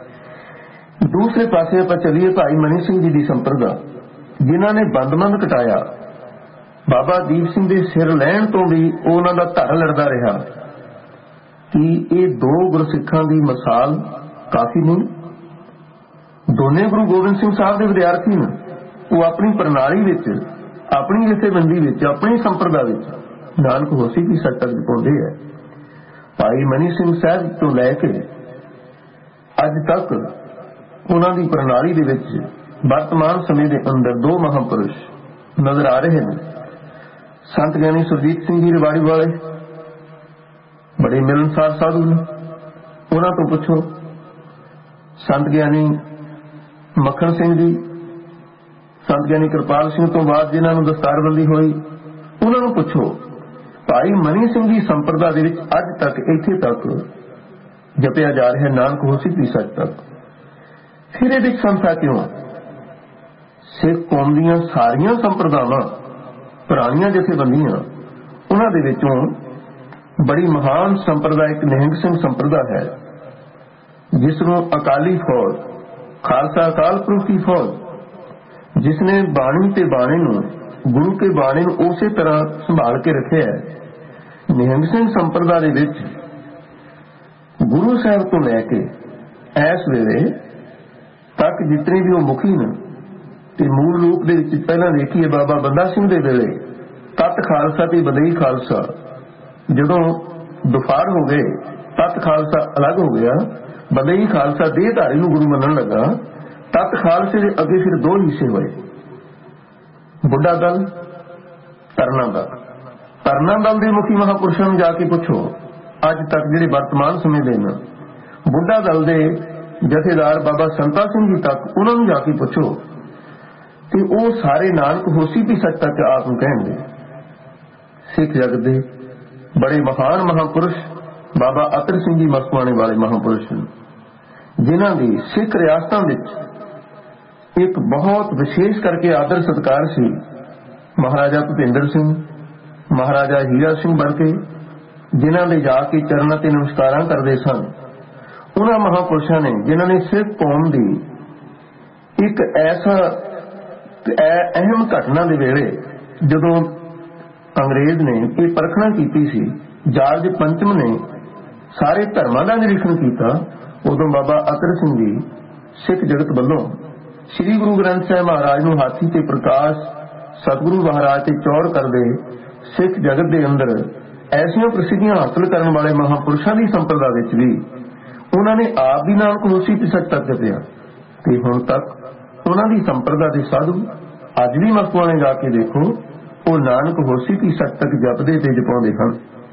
ਦੂਸਰੇ ਪਾਸੇ ਆਪਾਂ ਚੱਲੀਏ ਭਾਈ ਮਨੀ ਸਿੰਘ ਜੀ ਦੀ ਸੰਪਰਦਾ, ਜਿਨ੍ਹਾਂ ਨੇ ਬੰਦ ਕਟਾਇਆ। ਬਾਬਾ ਦੀਪ ਸਿੰਘ ਦੇ ਸਿਰ ਲੈਣ ਤੋਂ ਵੀ ਉਹਨਾਂ ਦਾ ਧੜ ਲੜਦਾ ਰਿਹਾ ਕਿ ਇਹ ਦੋ ਗੁਰਸਿੱਖਾਂ ਦੀ ਮਿਸਾਲ ਕਾਫੀ ਨਹੀਂ। ਦੋਨੇ ਗੁਰੂ ਗੋਬਿੰਦ ਸਿੰਘ ਸਾਹਿਬ ਦੇ ਵਿਦਿਆਰਥੀ ਨੇ। ਉਹ ਆਪਣੀ ਪ੍ਰਣਾਲੀ ਵਿੱਚ, ਆਪਣੀ ਜਥੇਬੰਦੀ ਵਿੱਚ, ਆਪਣੀ ਸੰਪਰਦਾ ਵਿੱਚ ਨਾਨਕ ਹੋਸੀ ਪੀ ਸੱਚ ਤੱਕ ਪਾਉਂਦੇ ਹੈ। ਭਾਈ ਮਨੀ ਸਿੰਘ ਸਾਹਿਬ ਤੋਂ ਲੈ ਕੇ ਅੱਜ ਤੱਕ ਉਹਨਾਂ ਦੀ ਪ੍ਰਣਾਲੀ ਦੇ ਵਿੱਚ ਵਰਤਮਾਨ ਸਮੇਂ ਦੇ ਅੰਦਰ ਦੋ ਮਹਾਂਪੁਰਸ਼ ਨਜ਼ਰ ਆ ਰਹੇ ਨੇ। ਸੰਤ ਗਿਆਨੀ ਸੁਰਜੀਤ ਸਿੰਘ ਜੀ ਰਵਾੜੀ ਵਾਲੇ ਬੜੇ ਮਿਲਨਸਾਰ ਸਾਧੂ ਨੇ, ਉਹਨਾਂ ਤੋਂ ਪੁੱਛੋ। ਸੰਤ ਗਿਆਨੀ ਮੱਖਣ ਸਿੰਘ ਜੀ, ਸੰਤ ਗਿਆਨੀ ਕਿਰਪਾਲ ਸਿੰਘ ਤੋਂ ਬਾਅਦ ਜਿਨ੍ਹਾਂ ਨੂੰ ਦਸਤਾਰਬੰਦੀ ਹੋਈ, ਉਹਨਾਂ ਨੂੰ ਪੁੱਛੋ। ਭਾਈ ਮਨੀ ਸਿੰਘ ਜੀ ਸੰਪਰਦਾ ਦੇ ਵਿੱਚ ਅੱਜ ਤੱਕ ਇੱਥੇ ਤੱਕ ਜਪਿਆ ਜਾ ਰਿਹਾ ਨਾਨਕ ਹੋਸੀ ਪੀ ਸੱਚ ਤੱਕ। ਫਿਰ ਇਹਦੇ ਵਿੱਚ ਸੰਸਾ ਕਿਉਂ? ਸਿੱਖ ਕੌਮ ਦੀਆਂ ਸਾਰੀਆਂ ਸੰਪਰਦਾਵਾਂ, ਪੁਰਾਣੀਆਂ ਜਥੇਬੰਦੀਆਂ, ਉਹਨਾਂ ਦੇ ਵਿੱਚੋਂ ਬੜੀ ਮਹਾਨ ਸੰਪਰਦਾ ਇੱਕ ਨਿਹੰਗ ਸਿੰਘ ਸੰਪਰਦਾ ਹੈ, ਜਿਸ ਨੂੰ ਅਕਾਲੀ ਫੌਜ, ਖਾਲਸਾ ਅਕਾਲ ਪੁਰਖ ਦੀ ਫੌਜ, ਜਿਸ ਨੇ ਬਾਣੀ ਤੇ ਬਾਣੇ ਨੂੰ, ਗੁਰੂ ਕੇ ਬਾਣੇ ਨੂੰ ਉਸੇ ਤਰ੍ਹਾਂ ਸੰਭਾਲ ਕੇ ਰੱਖਿਆ ਹੈ। ਨਿਹੰਗ ਸਿੰਘ ਸੰਪਰਦਾ ਦੇ ਵਿੱਚ ਗੁਰੂ ਸਾਹਿਬ ਤੋਂ ਲੈ ਕੇ ਇਸ ਵੇਲੇ ਤੱਕ ਜਿਤਨੇ ਵੀ ਉਹ ਮੁਖੀ ਨੇ, ਤੇ ਮੂਲ ਰੂਪ ਦੇ ਵਿੱਚ ਪਹਿਲਾਂ ਦੇਖੀਏ ਬਾਬਾ ਬੰਦਾ ਸਿੰਘ ਦੇ ਵੇਲੇ ਤਤ ਖਾਲਸਾ ਤੇ ਬਦਈ ਖਾਲਸਾ, ਜਦੋਂ ਦੁਫਾੜ ਹੋ ਗਏ ਤਤ ਖਾਲਸਾ ਅਲੱਗ ਹੋ ਗਿਆ, ਬਦਈ ਖਾਲਸਾ ਦੇਹਧਾਰੀ ਨੂੰ ਗੁਰੂ ਮੰਨਣ ਲੱਗਾ। ਤਤ ਖਾਲਸੇ ਦੇ ਅੱਗੇ ਫਿਰ ਦੋ ਹਿੱਸੇ ਹੋਏ, ਬੁੱਢਾ ਦਲ, ਤਰਨਾ ਦਲ। ਤਰਨਾ ਦਲ ਦੇ ਮੁਖੀ ਮਹਾਂਪੁਰਸ਼ਾਂ ਨੂੰ ਜਾ ਕੇ ਪੁੱਛੋ, ਅੱਜ ਤੱਕ ਜਿਹੜੇ ਵਰਤਮਾਨ ਸਮੇਂ ਦੇ ਨੇ, ਬੁੱਢਾ ਦਲ ਦੇ ਜਥੇਦਾਰ ਬਾਬਾ ਸੰਤਾ ਸਿੰਘ ਜੀ ਤੱਕ, ਉਹਨਾਂ ਨੂੰ ਜਾ ਕੇ ਪੁੱਛੋ ਤੇ ਉਹ ਸਾਰੇ ਨਾਨਕ ਹੋਸੀ ਪੀ ਸੱਚ ਤੱਕ ਆਪ ਨੂੰ ਕਹਿਣਗੇ। ਸਿੱਖ ਜਗਤ ਦੇ ਬੜੇ ਮਹਾਨ ਮਹਾਂਪੁਰਸ਼ ਬਾਬਾ ਅਤਰ ਸਿੰਘ ਜੀ ਮਸਤਵਾਣੇ ਵਾਲੇ ਮਹਾਂਪੁਰਸ਼, ਜਿਨ੍ਹਾਂ ਦੀ ਸਿੱਖ ਰਿਆਸਤਾਂ ਵਿੱਚ ਇੱਕ ਬਹੁਤ ਵਿਸ਼ੇਸ਼ ਕਰਕੇ ਆਦਰ ਸਤਿਕਾਰ ਸੀ। ਮਹਾਰਾਜਾ ਭੁਪਿੰਦਰ ਸਿੰਘ, ਮਹਾਰਾਜਾ ਹੀਰਾ ਸਿੰਘ ਬਣ ਕੇ ਜਿਨ੍ਹਾਂ ਦੇ ਜਾ ਕੇ ਚਰਨਾਂ ਤੇ ਨਮਸਕਾਰਾਂ ਕਰਦੇ ਸਨ, ਉਹਨਾਂ ਮਹਾਂਪੁਰਸ਼ਾਂ ਨੇ ਜਿਨ੍ਹਾਂ ਨੇ ਸਿੱਖ ਕੌਮ ਦੀ ਇੱਕ ਐਸਾ ਅਹਿਮ ਘਟਨਾ ਦੇ ਵੇਲੇ ਜਦੋਂ ਅੰਗਰੇਜ਼ ਨੇ ਇਹ ਪਰਖਣਾ ਕੀਤੀ ਸੀ, ਜਾਰਜ ਪੰਚਮ ਨੇ ਸਾਰੇ ਧਰਮਾਂ ਦਾ ਨਿਰੀਖਣ ਕੀਤਾ, ਉਦੋਂ ਬਾਬਾ ਅਤਰ ਸਿੰਘ ਜੀ ਸਿੱਖ ਜਗਤ ਵੱਲੋਂ ਸ੍ਰੀ ਗੁਰੂ ਗ੍ਰੰਥ ਸਾਹਿਬ ਮਹਾਰਾਜ ਨੂੰ ਹਾਥੀ ਤੇ ਪ੍ਰਕਾਸ਼, ਸਤਿਗੁਰੂ ਮਹਾਰਾਜ ਤੇ ਚੌੜ ਕਰਦੇ ਸਿੱਖ ਜਗਤ ਦੇ ਅੰਦਰ ਐਸੀਆਂ ਪ੍ਰਸਿੱਧੀਆਂ ਹਾਸਲ ਕਰਨ ਵਾਲੇ ਮਹਾਂਪੁਰਸ਼ਾਂ ਦੀ ਸੰਪਰਦਾ ਵਿੱਚ ਵੀ ਉਹਨਾਂ ਨੇ ਆਪ ਵੀ ਨਾਨਕ ਹੋਸੀ ਪਿਸਟ ਤੱਕ ਜਪਿਆ ਤੇ ਹੁਣ ਤੱਕ ਉਹਨਾਂ ਦੀ ਸੰਪਰਦਾ ਦੇ ਸਾਧੂ ਅੱਜ ਵੀ ਮਸਤੂਆਂ ਨੇ ਜਾ ਕੇ ਦੇਖੋ, ਉਹ ਨਾਨਕ ਹੋਸੀ ਪਿਸਟ ਤੱਕ ਜਪਦੇ ਤੇ ਜਪਾਉਂਦੇ ਹਨ।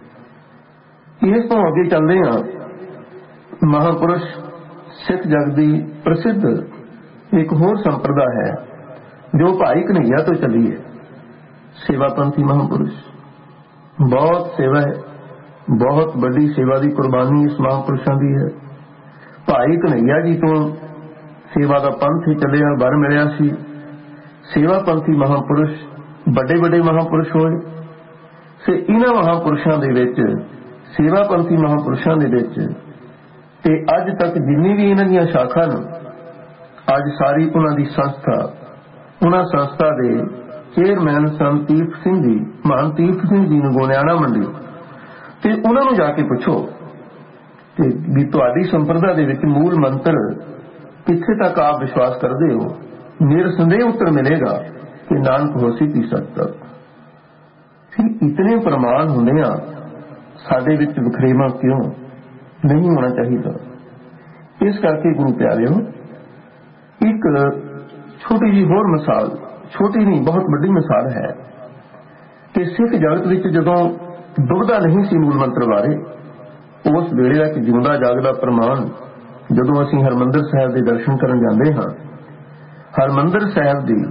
ਇਸ ਤੋਂ ਅੱਗੇ ਚੱਲਦੇ ਹਾਂ, ਮਹਾਂਪੁਰਸ਼ ਸਿੱਖ ਜਗਤ ਦੀ ਪ੍ਰਸਿੱਧ ਇੱਕ ਹੋਰ ਸੰਪਰਦਾ ਹੈ ਜੋ ਭਾਈ ਕਨ੍ਹਈਆ ਤੋਂ ਚੱਲੀ ਹੈ, ਸੇਵਾਪੰਥੀ ਮਹਾਂਪੁਰਸ਼। ਬਹੁਤ ਸੇਵਾ ਹੈ, ਬਹੁਤ ਵੱਡੀ ਸੇਵਾ ਦੀ ਕੁਰਬਾਨੀ ਇਸ ਮਹਾਂਪੁਰਸ਼ਾਂ ਦੀ ਹੈ। ਭਾਈ ਕਨ੍ਹਈਆ ਜੀ ਤੋਂ ਸੇਵਾ ਦਾ ਪੰਥ ਹੀ ਚੱਲਿਆ, ਵਰ ਮਿਲਿਆ ਸੀ। ਸੇਵਾਪੰਥੀ ਮਹਾਂਪੁਰਸ਼ ਵੱਡੇ ਵੱਡੇ ਮਹਾਂਪੁਰਸ਼ ਹੋਏ ਤੇ ਇਹਨਾਂ ਮਹਾਂਪੁਰਸ਼ਾਂ ਦੇ ਵਿੱਚ, ਸੇਵਾਪੰਥੀ ਮਹਾਂਪੁਰਸ਼ਾਂ ਦੇ ਵਿੱਚ ਤੇ ਅੱਜ ਤੱਕ ਜਿੰਨੀ ਵੀ ਇਹਨਾਂ ਦੀਆਂ ਸ਼ਾਖਾ ਨੇ, ਅੱਜ ਸਾਰੀ ਉਹਨਾਂ ਦੀ ਸੰਸਥਾ, ਉਹਨਾਂ ਸੰਸਥਾ ਦੇ ਚੇਅਰਮੈਨ ਸੰਤ ਤੀਰਥ ਸਿੰਘ ਜੀ, ਮਹਾਨ ਤੀਰਥ ਸਿੰਘ ਜੀ ਨੂੰ ਗੋਨਿਆਣਾ ਮੰਡੀ, ਤੇ ਉਹਨਾਂ ਨੂੰ ਜਾ ਕੇ ਪੁੱਛੋ ਕਿ ਵੀ ਤੁਹਾਡੀ ਸੰਪਰਦਾ ਦੇ ਵਿੱਚ ਮੂਲ ਮੰਤਰ ਕਿੱਥੇ ਤੱਕ ਆਪ ਵਿਸ਼ਵਾਸ ਕਰਦੇ ਹੋ, ਨਿਰਸੰਦੇਹ ਉੱਤਰ ਮਿਲੇਗਾ ਕਿ ਨਾਨਕ ਹੋਸੀ ਪਿਸਟ ਤੱਕ। ਫਿਰ ਇਤਨੇ ਪ੍ਰਮਾਣ ਹੁੰਦਿਆਂ ਸਾਡੇ ਵਿੱਚ ਵਖਰੇਵਾਂ ਕਿਉਂ ਨਹੀਂ ਹੋਣਾ ਚਾਹੀਦਾ? ਇਸ ਕਰਕੇ ਗੁਰੂ ਪਿਆਰਿਓ, ਇੱਕ ਛੋਟੀ ਜਿਹੀ ਹੋਰ ਮਿਸਾਲ, ਛੋਟੀ ਨਹੀਂ ਬਹੁਤ ਵੱਡੀ ਮਿਸਾਲ ਹੈ ਕਿ ਸਿੱਖ ਜਗਤ ਵਿੱਚ ਜਦੋਂ ਦੁਬਿਧਾ ਨਹੀਂ ਸੀ ਮੂਲ ਮੰਤਰ ਬਾਰੇ, ਉਸ ਵੇਲੇ ਦਾ ਇੱਕ ਜਿਉਂਦਾ ਜਾਗਦਾ ਪ੍ਰਮਾਣ ਜਦੋਂ ਅਸੀਂ ਹਰਿਮੰਦਰ ਸਾਹਿਬ ਦੇ ਦਰਸ਼ਨ ਕਰਨ ਜਾਂਦੇ ਹਾਂ, ਹਰਿਮੰਦਰ ਸਾਹਿਬ ਦੇ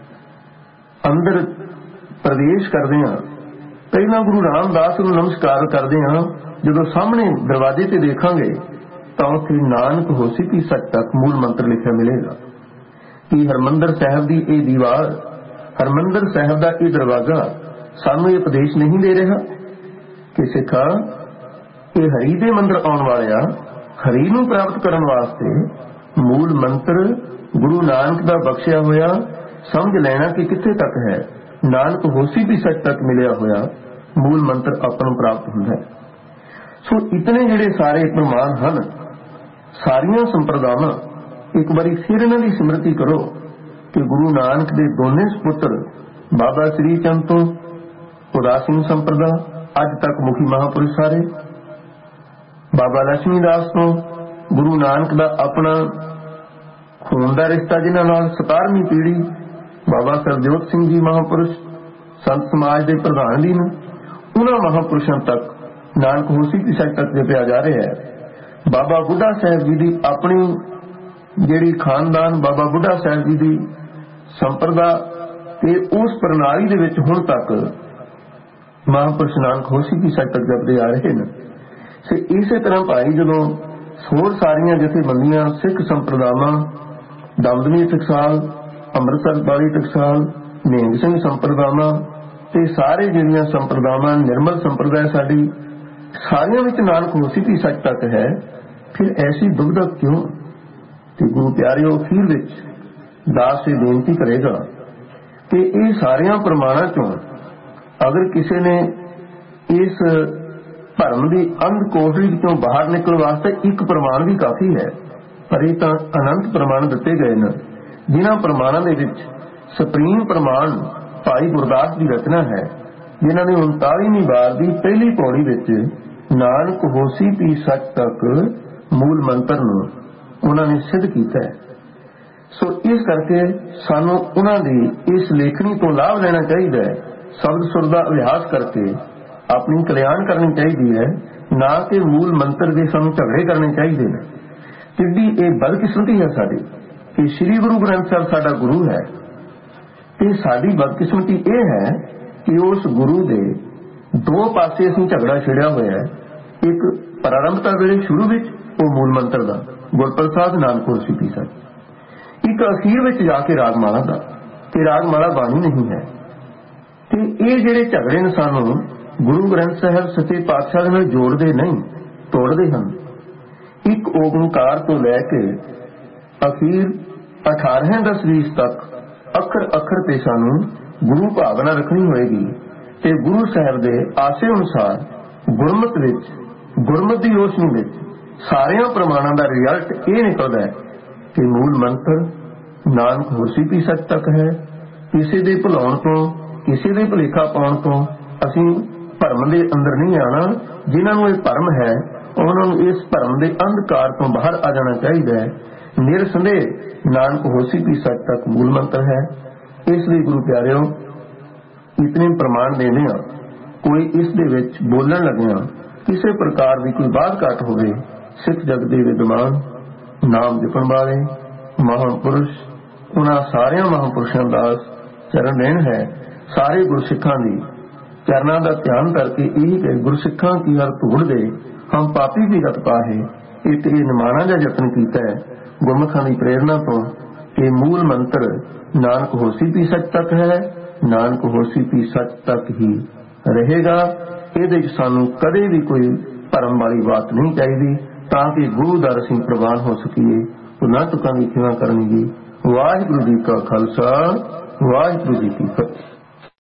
ਅੰਦਰ ਪ੍ਰਵੇਸ਼ ਕਰਦੇ ਹਾਂ, ਪਹਿਲਾਂ ਗੁਰੂ ਰਾਮਦਾਸ ਨੂੰ ਨਮਸਕਾਰ ਕਰਦੇ ਹਾਂ, ਜਦੋਂ ਸਾਹਮਣੇ ਦਰਵਾਜ਼ੇ ਤੇ ਦੇਖਾਂਗੇ ਤਾਂ ਉੱਥੇ ਨਾਨਕ ਹੋਸੀ ਪਿਸਟ ਤੱਕ ਮੂਲ ਮੰਤਰ ਲਿਖਿਆ ਮਿਲੇਗਾ। ਕਿ ਹਰਿਮੰਦਰ ਸਾਹਿਬ ਦੀ ਇਹ ਦੀਵਾਰ, ਹਰਿਮੰਦਰ ਸਾਹਿਬ ਦਾ ਇਹ ਦਰਵਾਜ਼ਾ ਸਾਨੂੰ ਇਹ ਉਪਦੇਸ਼ ਨਹੀਂ ਦੇ ਰਿਹਾ ਕਿ ਸਿੱਖਾ, ਇਹ ਹਰੀ ਦੇ ਮੰਦਰ ਆਉਣ ਵਾਲਿਆ, ਹਰੀ ਨੂੰ ਪ੍ਰਾਪਤ ਕਰਨ ਵਾਸਤੇ ਮੂਲ ਮੰਤਰ ਗੁਰੂ ਨਾਨਕ ਦਾ ਬਖਸ਼ਿਆ ਹੋਇਆ ਸਮਝ ਲੈਣਾ ਕਿ ਕਿੱਥੇ ਤੱਕ ਹੈ। ਨਾਨਕ ਹੋਸੀ ਪਿਸਟ ਤੱਕ ਮਿਲਿਆ ਹੋਇਆ ਮੂਲ ਮੰਤਰ ਆਪਾਂ ਨੂੰ ਪ੍ਰਾਪਤ ਹੁੰਦਾ ਹੈ। ਸੋ ਇਤਨੇ ਜਿਹੜੇ ਸਾਰੇ ਪ੍ਰਮਾਣ ਹਨ, ਸਾਰੀਆਂ ਸੰਪਰਦਾਵਾਂ, ਇੱਕ ਵਾਰੀ ਫਿਰ ਇਹਨਾਂ ਦੀ ਸਿਮਰਤੀ ਕਰੋ ਕਿ ਗੁਰੂ ਨਾਨਕ ਦੇ ਦੋਨੇ ਸਪੁੱਤਰ ਬਾਬਾ ਸ੍ਰੀ ਚੰਦ ਤੋਂ ਉਦਾਸੀਨ ਸੰਪਰਦਾ ਅੱਜ ਤੱਕ ਮੁਖੀ ਮਹਾਂਪੁਰਸ਼ ਸਾਰੇ, ਬਾਬਾ ਲక్ష్ਮੀ ਦਾਸ ਤੋਂ ਗੁਰੂ ਨਾਨਕ ਦਾ ਆਪਣਾ ਖੂਨ ਦਾ ਰਿਸ਼ਤਾ ਜਿਨ੍ਹਾਂ ਨਾਲ 17ਵੀਂ ਪੀੜ੍ਹੀ ਬਾਬਾ ਸਰਜੋਤ ਸਿੰਘ ਜੀ ਮਹਾਂਪੁਰਸ਼ ਸੰਤ ਸਮਾਜ ਦੇ ਪ੍ਰਧਾਨ ਜੀ ਨੇ, ਉਹਨਾਂ ਮਹਾਂਪੁਰਸ਼ਾਂ ਤੱਕ ਨਾਨਕ ਹੋਸੀ ਪਿਸਟ ਤੱਕ ਜਪਿਆ ਜਾ ਰਿਹਾ ਹੈ। ਬਾਬਾ ਬੁੱਢਾ ਸਾਹਿਬ ਜੀ ਦੀ ਆਪਣੀ ਜਿਹੜੀ ਖਾਨਦਾਨ, ਬਾਬਾ ਬੁੱਢਾ ਸਾਹਿਬ ਜੀ ਦੀ ਸੰਪਰਦਾ ਤੇ ਉਸ ਪ੍ਰਣਾਲੀ ਦੇ ਵਿੱਚ ਹੁਣ ਤੱਕ ਮਹਾਂਪੁਰਸ਼ ਨਾਨਕ ਹੋਸੀ ਪਿਸਟ ਤੱਕ ਜਪਦੇ ਆ ਰਹੇ ਨੇ। ਤੇ ਇਸੇ ਤਰ੍ਹਾਂ ਭਾਈ ਜਦੋਂ ਹੋਰ ਸਾਰੀਆਂ ਜਥੇਬੰਦੀਆਂ, ਸਿੱਖ ਸੰਪਰਦਾਵਾਂ, ਦਮਦਮੀ ਟਕਸਾਲ, ਅੰਮ੍ਰਿਤਸਰ ਵਾਲੀ ਟਕਸਾਲ, ਨਿਹੰਗ ਸਿੰਘ ਸੰਪਰਦਾਵਾਂ ਤੇ ਸਾਰੇ ਜਿਹੜੀਆਂ ਸੰਪਰਦਾਵਾਂ, ਨਿਰਮਲ ਸੰਪਰਦਾ ਸਾਡੀ, ਸਾਰਿਆਂ ਵਿੱਚ ਨਾਨਕ ਹੋਸੀ ਪਿਸਟ ਤੱਕ ਹੈ, ਫਿਰ ਐਸੀ ਦੁਬਿਧਾ ਕਿਉਂ? ਤੇ ਗੁਰੂ ਪਿਆਰਿਓ, ਅਖੀਰ ਵਿੱਚ ਦਾਸ ਇਹ ਬੇਨਤੀ ਕਰੇਗਾ ਕਿ ਇਹ ਸਾਰਿਆਂ ਪ੍ਰਮਾਣਾਂ ਚੋਂ ਅਗਰ ਕਿਸੇ ਨੇ ਇਸ ਭਰਮ ਦੀ ਅੰਧ ਕੋਠੜੀ ਵਿੱਚੋਂ ਬਾਹਰ ਨਿਕਲਣ ਵਾਸਤੇ ਇੱਕ ਪ੍ਰਮਾਣ ਵੀ ਕਾਫੀ ਹੈ, ਪਰ ਇਹ ਤਾਂ ਅਨੰਤ ਪ੍ਰਮਾਣ ਦਿੱਤੇ ਗਏ ਨੇ, ਜਿਨ੍ਹਾਂ ਪ੍ਰਮਾਣਾਂ ਦੇ ਵਿੱਚ ਸੁਪਰੀਮ ਪ੍ਰਮਾਣ ਭਾਈ ਗੁਰਦਾਸ ਦੀ ਰਚਨਾ ਹੈ, ਜਿਨ੍ਹਾਂ ਨੇ 39ਵੀਂ ਵਾਰ ਦੀ ਪਹਿਲੀ ਪੌੜੀ ਵਿੱਚ ਨਾਨਕ ਹੋਸੀ ਪਿਸਟ ਤੱਕ ਮੂਲ ਮੰਤਰ ਨੂੰ ਉਹਨਾਂ ਨੇ ਸਿੱਧ ਕੀਤਾ ਹੈ। ਸੋ ਇਸ ਕਰਕੇ ਸਾਨੂੰ ਉਹਨਾਂ ਦੀ ਇਸ ਲੇਖਣੀ ਤੋਂ ਲਾਭ ਲੈਣਾ ਚਾਹੀਦਾ ਹੈ, ਸ਼ਬਦ ਸੁਰ ਦਾ ਅਭਿਆਸ ਕਰਕੇ ਆਪਣੀ ਕਲਿਆਣ ਕਰਨੀ ਚਾਹੀਦੀ ਹੈ, ਨਾ ਕਿ ਮੂਲ ਮੰਤਰ ਦੇ ਸਾਨੂੰ ਝਗੜੇ ਕਰਨੇ ਚਾਹੀਦੇ ਨੇ। ਕਿੱਡੀ ਇਹ ਬਦਕਿਸਮਤੀ ਹੈ ਸਾਡੀ ਕਿ ਸ੍ਰੀ ਗੁਰੂ ਗ੍ਰੰਥ ਸਾਹਿਬ ਸਾਡਾ ਗੁਰੂ ਹੈ, ਤੇ ਸਾਡੀ ਬਦਕਿਸਮਤੀ ਇਹ ਹੈ ਕਿ ਉਸ ਗੁਰੂ ਦੇ ਦੋ ਪਾਸੇ ਅਸੀਂ ਝਗੜਾ ਛੇੜਿਆ ਹੋਇਆ ਹੈ। ਇੱਕ ਪ੍ਰਾਰੰਭਤਾ ਵੇਲੇ ਸ਼ੁਰੂ ਵਿੱਚ ਉਹ ਮੂਲ ਮੰਤਰ ਦਾ ਗੁਰਪ੍ਰਸਾਦ ਨਾਨਕ ਹੋਸੀ ਪਿਸਟ, ਇੱਕ ਅਖੀਰ ਵਿੱਚ ਜਾ ਕੇ ਰਾਗਮਾਲਾ ਦਾ, ਤੇ ਰਾਗਮਾਲਾ ਬਾਣੀ ਨਹੀਂ ਹੈ। ਤੇ ਇਹ ਜਿਹੜੇ ਝਗੜੇ ਨੇ ਸਾਨੂੰ ਗੁਰੂ ਗ੍ਰੰਥ ਸਾਹਿਬ ਸੱਚੇ ਪਾਤਸ਼ਾਹ ਨਾਲ ਜੋੜਦੇ ਨਹੀਂ, ਤੋੜਦੇ ਹਨ। ਇੱਕ ਓੰਕਾਰ ਤੋਂ ਲੈ ਕੇ ਅਖੀਰ 18 ਦਸਵੀਂ ਤੱਕ ਅੱਖਰ ਅੱਖਰ ਤੇ ਸਾਨੂੰ ਗੁਰੂ ਭਾਵਨਾ ਰੱਖਣੀ ਹੋਏਗੀ ਤੇ ਗੁਰੂ ਸਾਹਿਬ ਦੇ ਆਸੇ ਅਨੁਸਾਰ ਗੁਰਮਤਿ ਵਿੱਚ, ਗੁਰਮਤਿ ਦੀ ਰੋਸ਼ਨੀ ਵਿੱਚ ਸਾਰਿਆਂ ਪ੍ਰਮਾਣਾਂ ਦਾ ਰਿਜ਼ਲਟ ਇਹ ਨਿਕਲਦਾ ਹੈ ਕਿ ਮੂਲ ਮੰਤਰ ਨਾਨਕ ਹੋਸੀ ਪੀ ਸੱਚ ਤੱਕ ਹੈ। ਕਿਸੇ ਦੇ ਭੁਲਾਉਣ ਤੋਂ, ਕਿਸੇ ਦੇ ਭੁਲੇਖਾ ਪਾਉਣ ਤੋਂ ਅਸੀਂ ਭਰਮ ਦੇ ਅੰਦਰ ਨਹੀਂ ਆਉਣਾ। ਜਿਨ੍ਹਾਂ ਨੂੰ ਇਹ ਭਰਮ ਹੈ ਉਹਨਾਂ ਨੂੰ ਇਸ ਭਰਮ ਦੇ ਅੰਧਕਾਰ ਤੋਂ ਬਾਹਰ ਆ ਜਾਣਾ ਚਾਹੀਦਾ ਹੈ। ਨਿਰਸੰਦੇਹ ਨਾਨਕ ਹੋਸੀ ਪੀ ਸੱਚ ਤੱਕ ਮੂਲ ਮੰਤਰ ਹੈ। ਇਸ ਲਈ ਗੁਰੂ ਪਿਆਰਿਓ, ਇਤਨੇ ਪ੍ਰਮਾਣ ਦੇਣੇ ਆ, ਕੋਈ ਇਸ ਦੇ ਵਿੱਚ ਬੋਲਣ ਲੱਗਿਆ ਕਿਸੇ ਪ੍ਰਕਾਰ ਦੀ ਕੋਈ ਬਾਤ ਘਾਟ ਹੋਵੇ, ਸਿੱਖ ਜਗਤ ਦੇ ਵਿਦਵਾਨ, ਨਾਮ ਜਪਣ ਵਾਲੇ ਮਹਾਂਪੁਰਸ਼, ਉਹਨਾਂ ਸਾਰਿਆਂ ਮਹਾਂਪੁਰਸ਼ਾਂ ਦਾ ਚਰਨ ਰਹਿਣ ਹੈ। ਸਾਰੇ ਗੁਰਸਿੱਖਾਂ ਦੀ ਚਰਨਾਂ ਦਾ ਧਿਆਨ ਕਰਕੇ ਇਹੀ ਕਿ ਗੁਰਸਿੱਖਾਂ ਕੀ ਹਰ ਧੂੜ ਦੇ ਹਮ ਪਾਪੀ ਵੀ ਗਤ ਪਾਹੇ। ਇੱਕ ਇਹ ਨਿਮਾਣਾ ਜਿਹਾ ਯਤਨ ਕੀਤਾ ਹੈ ਗੁਰਮੁਖਾਂ ਦੀ ਪ੍ਰੇਰਨਾ ਤੋਂ ਕਿ ਮੂਲ ਮੰਤਰ ਨਾਨਕ ਹੋਸੀ ਪੀ ਸੱਚ ਤੱਕ ਹੈ, ਨਾਨਕ ਹੋਸੀ ਪੀ ਸੱਚ ਤੱਕ ਹੀ ਰਹੇਗਾ। ਇਹਦੇ ਚ ਸਾਨੂੰ ਕਦੇ ਵੀ ਕੋਈ ਭਰਮ ਵਾਲੀ ਬਾਤ ਨਹੀਂ ਚਾਹੀਦੀ, ਤਾਂ ਕਿ ਗੁਰੂ ਦਾ ਅਸੀਂ ਪ੍ਰਵਾਨ ਹੋ ਸਕੀਏ। ਉਹਨਾਂ ਤੁਕਾਂ ਦੀ ਸੇਵਾ ਕਰਨਗੀ। ਵਾਹਿਗੁਰੂ ਜੀ ਕਾ ਖਾਲਸਾ, ਵਾਹਿਗੁਰੂ ਜੀ ਕੀ ਫਤਿਹ।